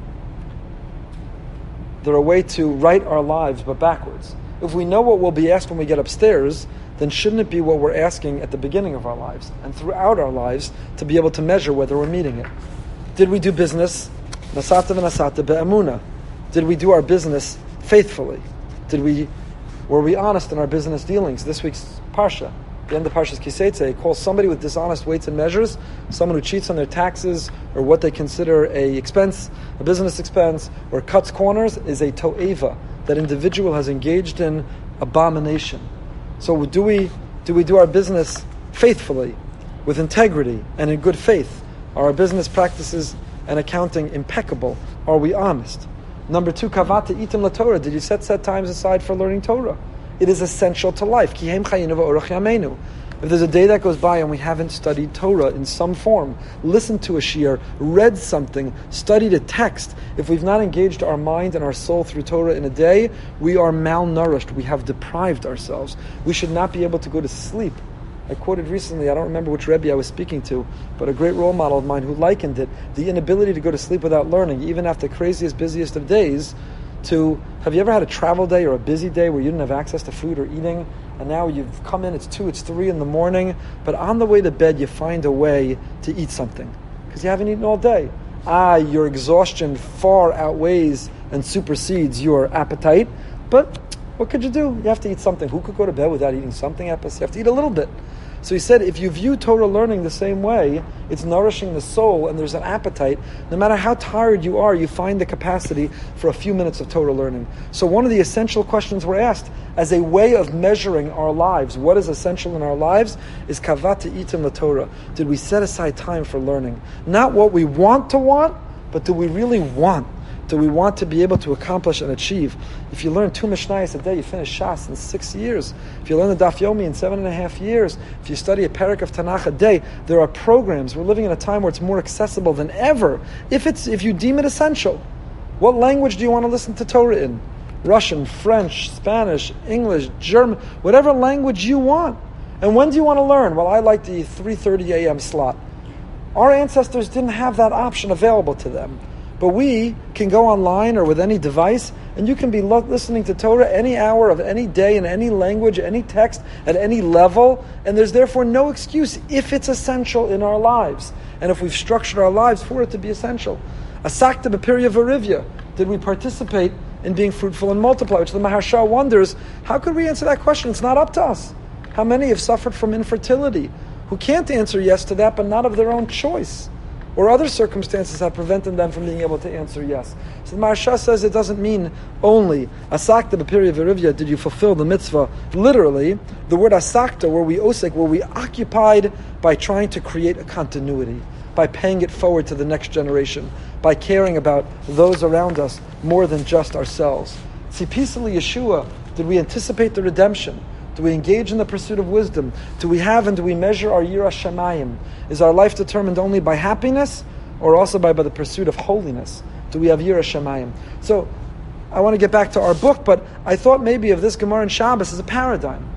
they're a way to write our lives, but backwards. If we know what we'll be asked when we get upstairs, then shouldn't it be what we're asking at the beginning of our lives and throughout our lives to be able to measure whether we're meeting it? Did we do business? Nasata v'nasata be'amuna. Did we do our business faithfully? Did we were we honest in our business dealings? This week's Parsha, the end of Parshas Kiseitze, calls somebody with dishonest weights and measures, someone who cheats on their taxes or what they consider a expense, a business expense, or cuts corners, is a to'eva. That individual has engaged in abomination. So do we do we do our business faithfully, with integrity and in good faith? Are our business practices and accounting impeccable? Are we honest? Number two, kavata itim la Torah. Did you set set times aside for learning Torah? It is essential to life. Ki hem chayinu v'orach yameinu. If there's a day that goes by and we haven't studied Torah in some form, listened to a shiur, read something, studied a text, if we've not engaged our mind and our soul through Torah in a day, we are malnourished. We have deprived ourselves. We should not be able to go to sleep. I quoted recently, I don't remember which Rebbe I was speaking to, but a great role model of mine who likened it, the inability to go to sleep without learning, even after the craziest, busiest of days, to, have you ever had a travel day or a busy day where you didn't have access to food or eating, and now you've come in, it's two, it's three in the morning, but on the way to bed you find a way to eat something, because you haven't eaten all day. Ah, your exhaustion far outweighs and supersedes your appetite, but what could you do? You have to eat something. Who could go to bed without eating something? You have to eat a little bit. So he said, if you view Torah learning the same way, it's nourishing the soul and there's an appetite, no matter how tired you are, you find the capacity for a few minutes of Torah learning. So one of the essential questions we're asked, as a way of measuring our lives, what is essential in our lives, is kavata itim la Torah. Did we set aside time for learning? Not what we want to want, but do we really want? Do we want to be able to accomplish and achieve? If you learn two Mishnayos a day, you finish Shas in six years. If you learn the Daf Yomi in seven and a half years, if you study a parak of Tanakh a day, there are programs. We're living in a time where it's more accessible than ever. If it's if you deem it essential, What language do you want to listen to Torah in? Russian, French, Spanish, English, German, whatever language you want. And when do you want to learn? Well, I like the three thirty a.m. slot. Our ancestors didn't have that option available to them. But we can go online or with any device, and you can be lo- listening to Torah any hour of any day in any language, any text, at any level, and there's therefore no excuse if it's essential in our lives, and if we've structured our lives for it to be essential. Asakta b'pirya v'rivya. Did we participate in being fruitful and multiply? Which the Maharsha wonders, how could we answer that question? It's not up to us. How many have suffered from infertility, who can't answer yes to that, but not of their own choice? Or other circumstances have prevented them from being able to answer yes. So the Maharsha says it doesn't mean only asakta b'pirya v'rivya, did you fulfill the mitzvah. Literally, the word asakta, where we osek, where we occupied by trying to create a continuity, by paying it forward to the next generation, by caring about those around us more than just ourselves. Tzipisali Yeshua, did we anticipate the redemption? Do we engage in the pursuit of wisdom? Do we have and do we measure our Yirah Shamayim? Is our life determined only by happiness or also by, by the pursuit of holiness? Do we have Yirah Shamayim? So, I want to get back to our book, but I thought maybe of this Gemara in Shabbos as a paradigm.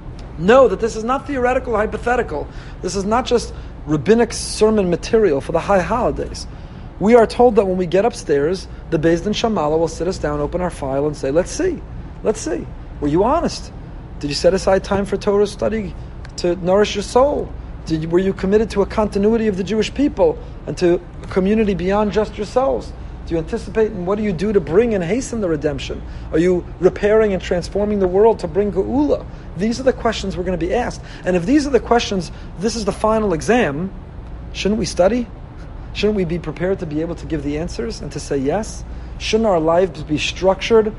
Know that this is not theoretical or hypothetical. This is not just rabbinic sermon material for the high holidays. We are told that when we get upstairs, the Beis Din Shamala will sit us down, open our file, and say, let's see, let's see. Were you honest? Did you set aside time for Torah study to nourish your soul? Did you, were you committed to a continuity of the Jewish people and to a community beyond just yourselves? Do you anticipate, and what do you do to bring and hasten the redemption? Are you repairing and transforming the world to bring Geula? These are the questions we're going to be asked. And if these are the questions, this is the final exam, shouldn't we study? Shouldn't we be prepared to be able to give the answers and to say yes? Shouldn't our lives be structured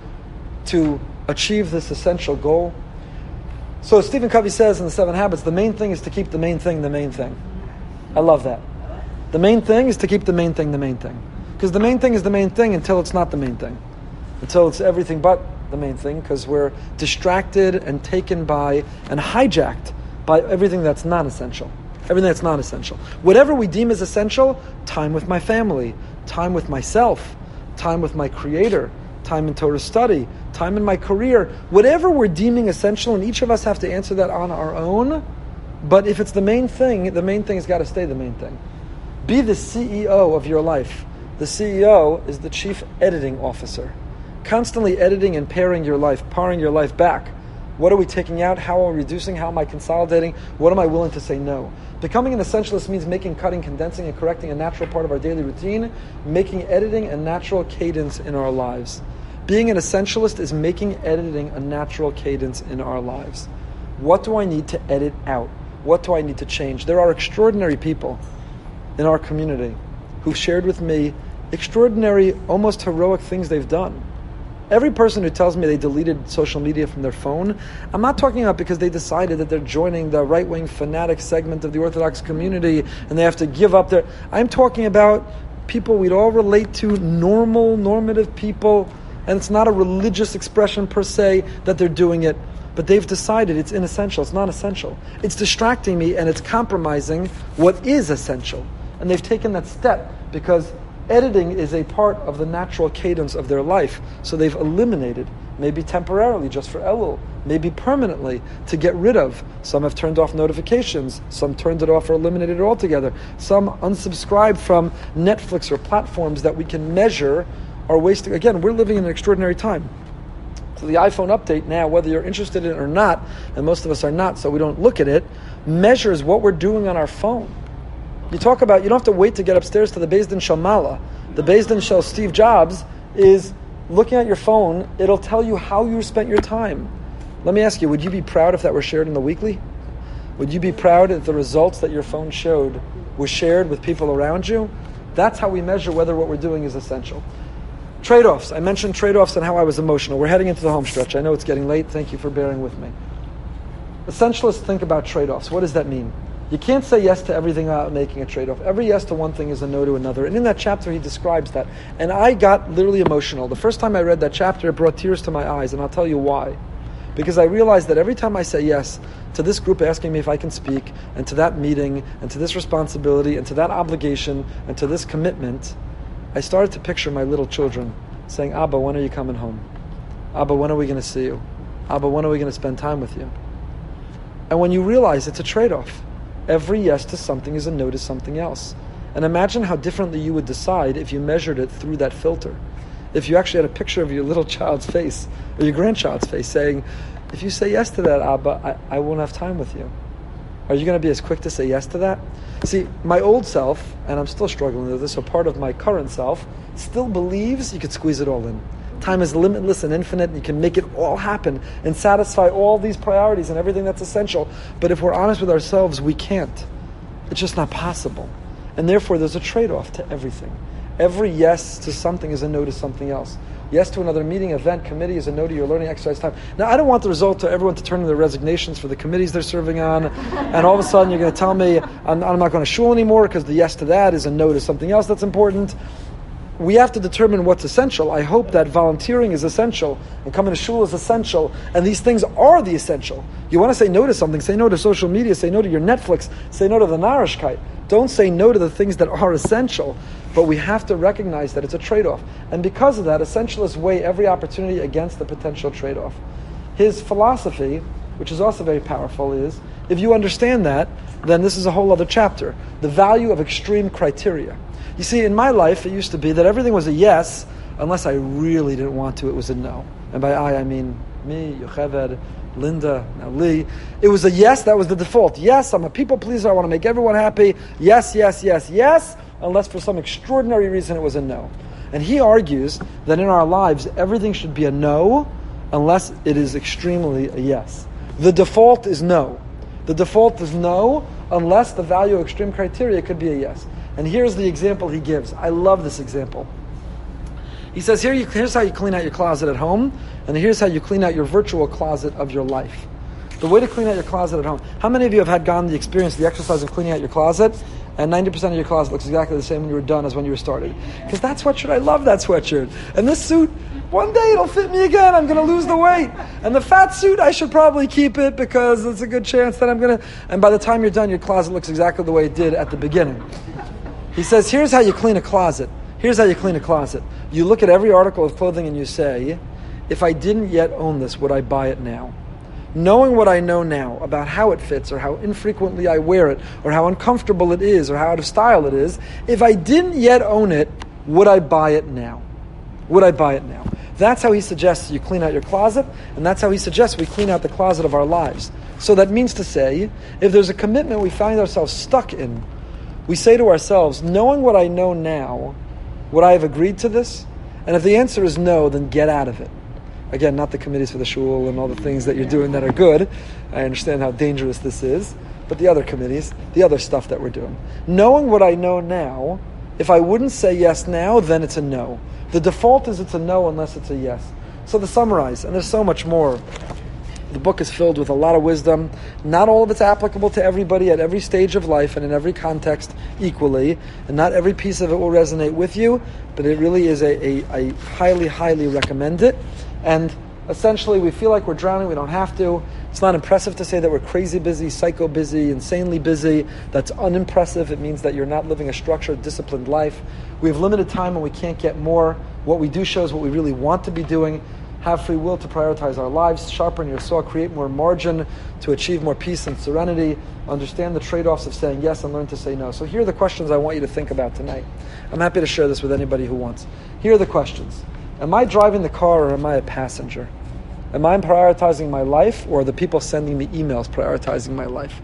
to achieve this essential goal? So Stephen Covey says in The Seven Habits, the main thing is to keep the main thing the main thing. I love that. The main thing is to keep the main thing the main thing. Because the main thing is the main thing until it's not the main thing. Until it's everything but the main thing, because we're distracted and taken by and hijacked by everything that's non-essential. Everything that's non-essential. Whatever we deem as essential, time with my family, time with myself, time with my Creator, time in Torah study, time in my career, whatever we're deeming essential, and each of us have to answer that on our own, but if it's the main thing, the main thing's got to stay the main thing. Be the C E O of your life. The C E O is the chief editing officer. Constantly editing and paring your life, paring your life back. What are we taking out? How are we reducing? How am I consolidating? What am I willing to say no? Becoming an essentialist means making, cutting, condensing, and correcting a natural part of our daily routine, making editing a natural cadence in our lives. Being an essentialist is making editing a natural cadence in our lives. What do I need to edit out? What do I need to change? There are extraordinary people in our community who've shared with me extraordinary, almost heroic things they've done. Every person who tells me they deleted social media from their phone, I'm not talking about because they decided that they're joining the right-wing fanatic segment of the Orthodox community and they have to give up their... I'm talking about people we'd all relate to, normal, normative people, and it's not a religious expression per se that they're doing it, but they've decided it's inessential, it's not essential. It's distracting me and it's compromising what is essential. And they've taken that step because editing is a part of the natural cadence of their life. So they've eliminated, maybe temporarily just for Elul, maybe permanently to get rid of. Some have turned off notifications, some turned it off or eliminated it altogether. Some unsubscribed from Netflix or platforms that we can measure are wasting. Again, we're living in an extraordinary time. So the iPhone update now, whether you're interested in it or not, and most of us are not, so we don't look at it, measures what we're doing on our phone. You talk about, you don't have to wait to get upstairs to the Beis Din Shamala. The Beis Din Shel Steve Jobs is looking at your phone. It'll tell you how you spent your time. Let me ask you, would you be proud if that were shared in the weekly? Would you be proud if the results that your phone showed were shared with people around you? That's how we measure whether what we're doing is essential. Trade-offs. I mentioned trade-offs and how I was emotional. We're heading into the home stretch. I know it's getting late. Thank you for bearing with me. Essentialists think about trade-offs. What does that mean? You can't say yes to everything without making a trade-off. Every yes to one thing is a no to another. And in that chapter, he describes that. And I got literally emotional. The first time I read that chapter, it brought tears to my eyes, and I'll tell you why. Because I realized that every time I say yes to this group asking me if I can speak, and to that meeting, and to this responsibility, and to that obligation, and to this commitment, I started to picture my little children saying, Abba, when are you coming home? Abba, when are we going to see you? Abba, when are we going to spend time with you? And when you realize it's a trade-off, every yes to something is a no to something else. And imagine how differently you would decide if you measured it through that filter. If you actually had a picture of your little child's face, or your grandchild's face, saying, if you say yes to that, Abba, I, I won't have time with you. Are you going to be as quick to say yes to that? See, my old self, and I'm still struggling with this, so part of my current self, still believes you could squeeze it all in. Time is limitless and infinite, and you can make it all happen and satisfy all these priorities and everything that's essential. But if we're honest with ourselves, we can't. It's just not possible. And therefore, there's a trade-off to everything. Every yes to something is a no to something else. Yes to another meeting, event, committee is a no to your learning exercise time. Now, I don't want the result to everyone to turn in their resignations for the committees they're serving on, and all of a sudden you're going to tell me I'm, I'm not going to shul anymore because the yes to that is a no to something else that's important. We have to determine what's essential. I hope that volunteering is essential and coming to shul is essential, and these things are the essential. You want to say no to something, say no to social media, say no to your Netflix, say no to the Narishkeit. Don't say no to the things that are essential, but we have to recognize that it's a trade-off. And because of that, essentialists weigh every opportunity against the potential trade-off. His philosophy, which is also very powerful, is, if you understand that, then this is a whole other chapter. The value of extreme criteria. You see, in my life, it used to be that everything was a yes, unless I really didn't want to, it was a no. And by I, I mean me, Yocheved, Linda, now Lee. It was a yes, that was the default. Yes, I'm a people pleaser, I want to make everyone happy. Yes, yes, yes, yes, unless for some extraordinary reason it was a no. And he argues that in our lives, everything should be a no, unless it is extremely a yes. The default is no. The default is no, unless the value of extreme criteria could be a yes. And here's the example he gives. I love this example. He says, Here, you, here's how you clean out your closet at home, and here's how you clean out your virtual closet of your life. The way to clean out your closet at home. How many of you have had gone the experience, the exercise of cleaning out your closet, and ninety percent of your closet looks exactly the same when you were done as when you were started? Because that sweatshirt, I love that sweatshirt. And this suit, one day it'll fit me again. I'm going to lose the weight. And the fat suit, I should probably keep it because it's a good chance that I'm going to... And by the time you're done, your closet looks exactly the way it did at the beginning. He says, here's how you clean a closet. Here's how you clean a closet. You look at every article of clothing and you say, if I didn't yet own this, would I buy it now? Knowing what I know now about how it fits or how infrequently I wear it or how uncomfortable it is or how out of style it is, if I didn't yet own it, would I buy it now? Would I buy it now? That's how he suggests you clean out your closet, and that's how he suggests we clean out the closet of our lives. So that means to say, if there's a commitment we find ourselves stuck in, we say to ourselves, knowing what I know now, would I have agreed to this? And if the answer is no, then get out of it. Again, not the committees for the shul and all the things that you're doing that are good. I understand how dangerous this is. But the other committees, the other stuff that we're doing. Knowing what I know now, if I wouldn't say yes now, then it's a no. The default is it's a no unless it's a yes. So to summarize, and there's so much more, the book is filled with a lot of wisdom. Not all of it's applicable to everybody at every stage of life and in every context equally. And not every piece of it will resonate with you, but it really is a, a, a highly, highly recommend it. And essentially we feel like we're drowning, we don't have to. It's not impressive to say that we're crazy busy, psycho busy, insanely busy. That's unimpressive. It means that you're not living a structured, disciplined life. We have limited time and we can't get more. What we do shows what we really want to be doing. Have free will to prioritize our lives, sharpen your saw, create more margin to achieve more peace and serenity, understand the trade-offs of saying yes and learn to say no. So here are the questions I want you to think about tonight. I'm happy to share this with anybody who wants. Here are the questions. Am I driving the car or am I a passenger? Am I prioritizing my life or are the people sending me emails prioritizing my life?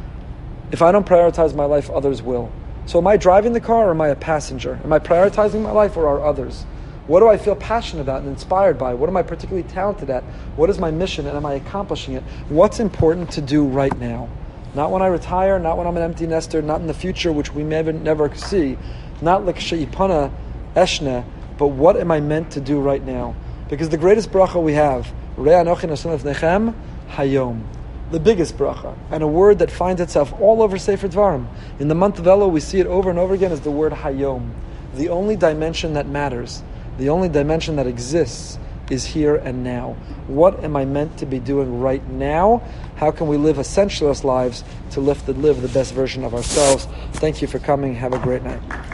If I don't prioritize my life, others will. So am I driving the car or am I a passenger? Am I prioritizing my life or are others? What do I feel passionate about and inspired by? What am I particularly talented at? What is my mission and am I accomplishing it? What's important to do right now? Not when I retire, not when I'm an empty nester, not in the future, which we may never see. Not like she'ipana eshne, but what am I meant to do right now? Because the greatest bracha we have, Re'eh Anochi Noseh Lefnechem, Hayom. The biggest bracha, and a word that finds itself all over Sefer Dvarim. In the month of Elul, we see it over and over again as the word Hayom. The only dimension that matters. The only dimension that exists is here and now. What am I meant to be doing right now? How can we live essentialist lives to live the, live the best version of ourselves? Thank you for coming. Have a great night.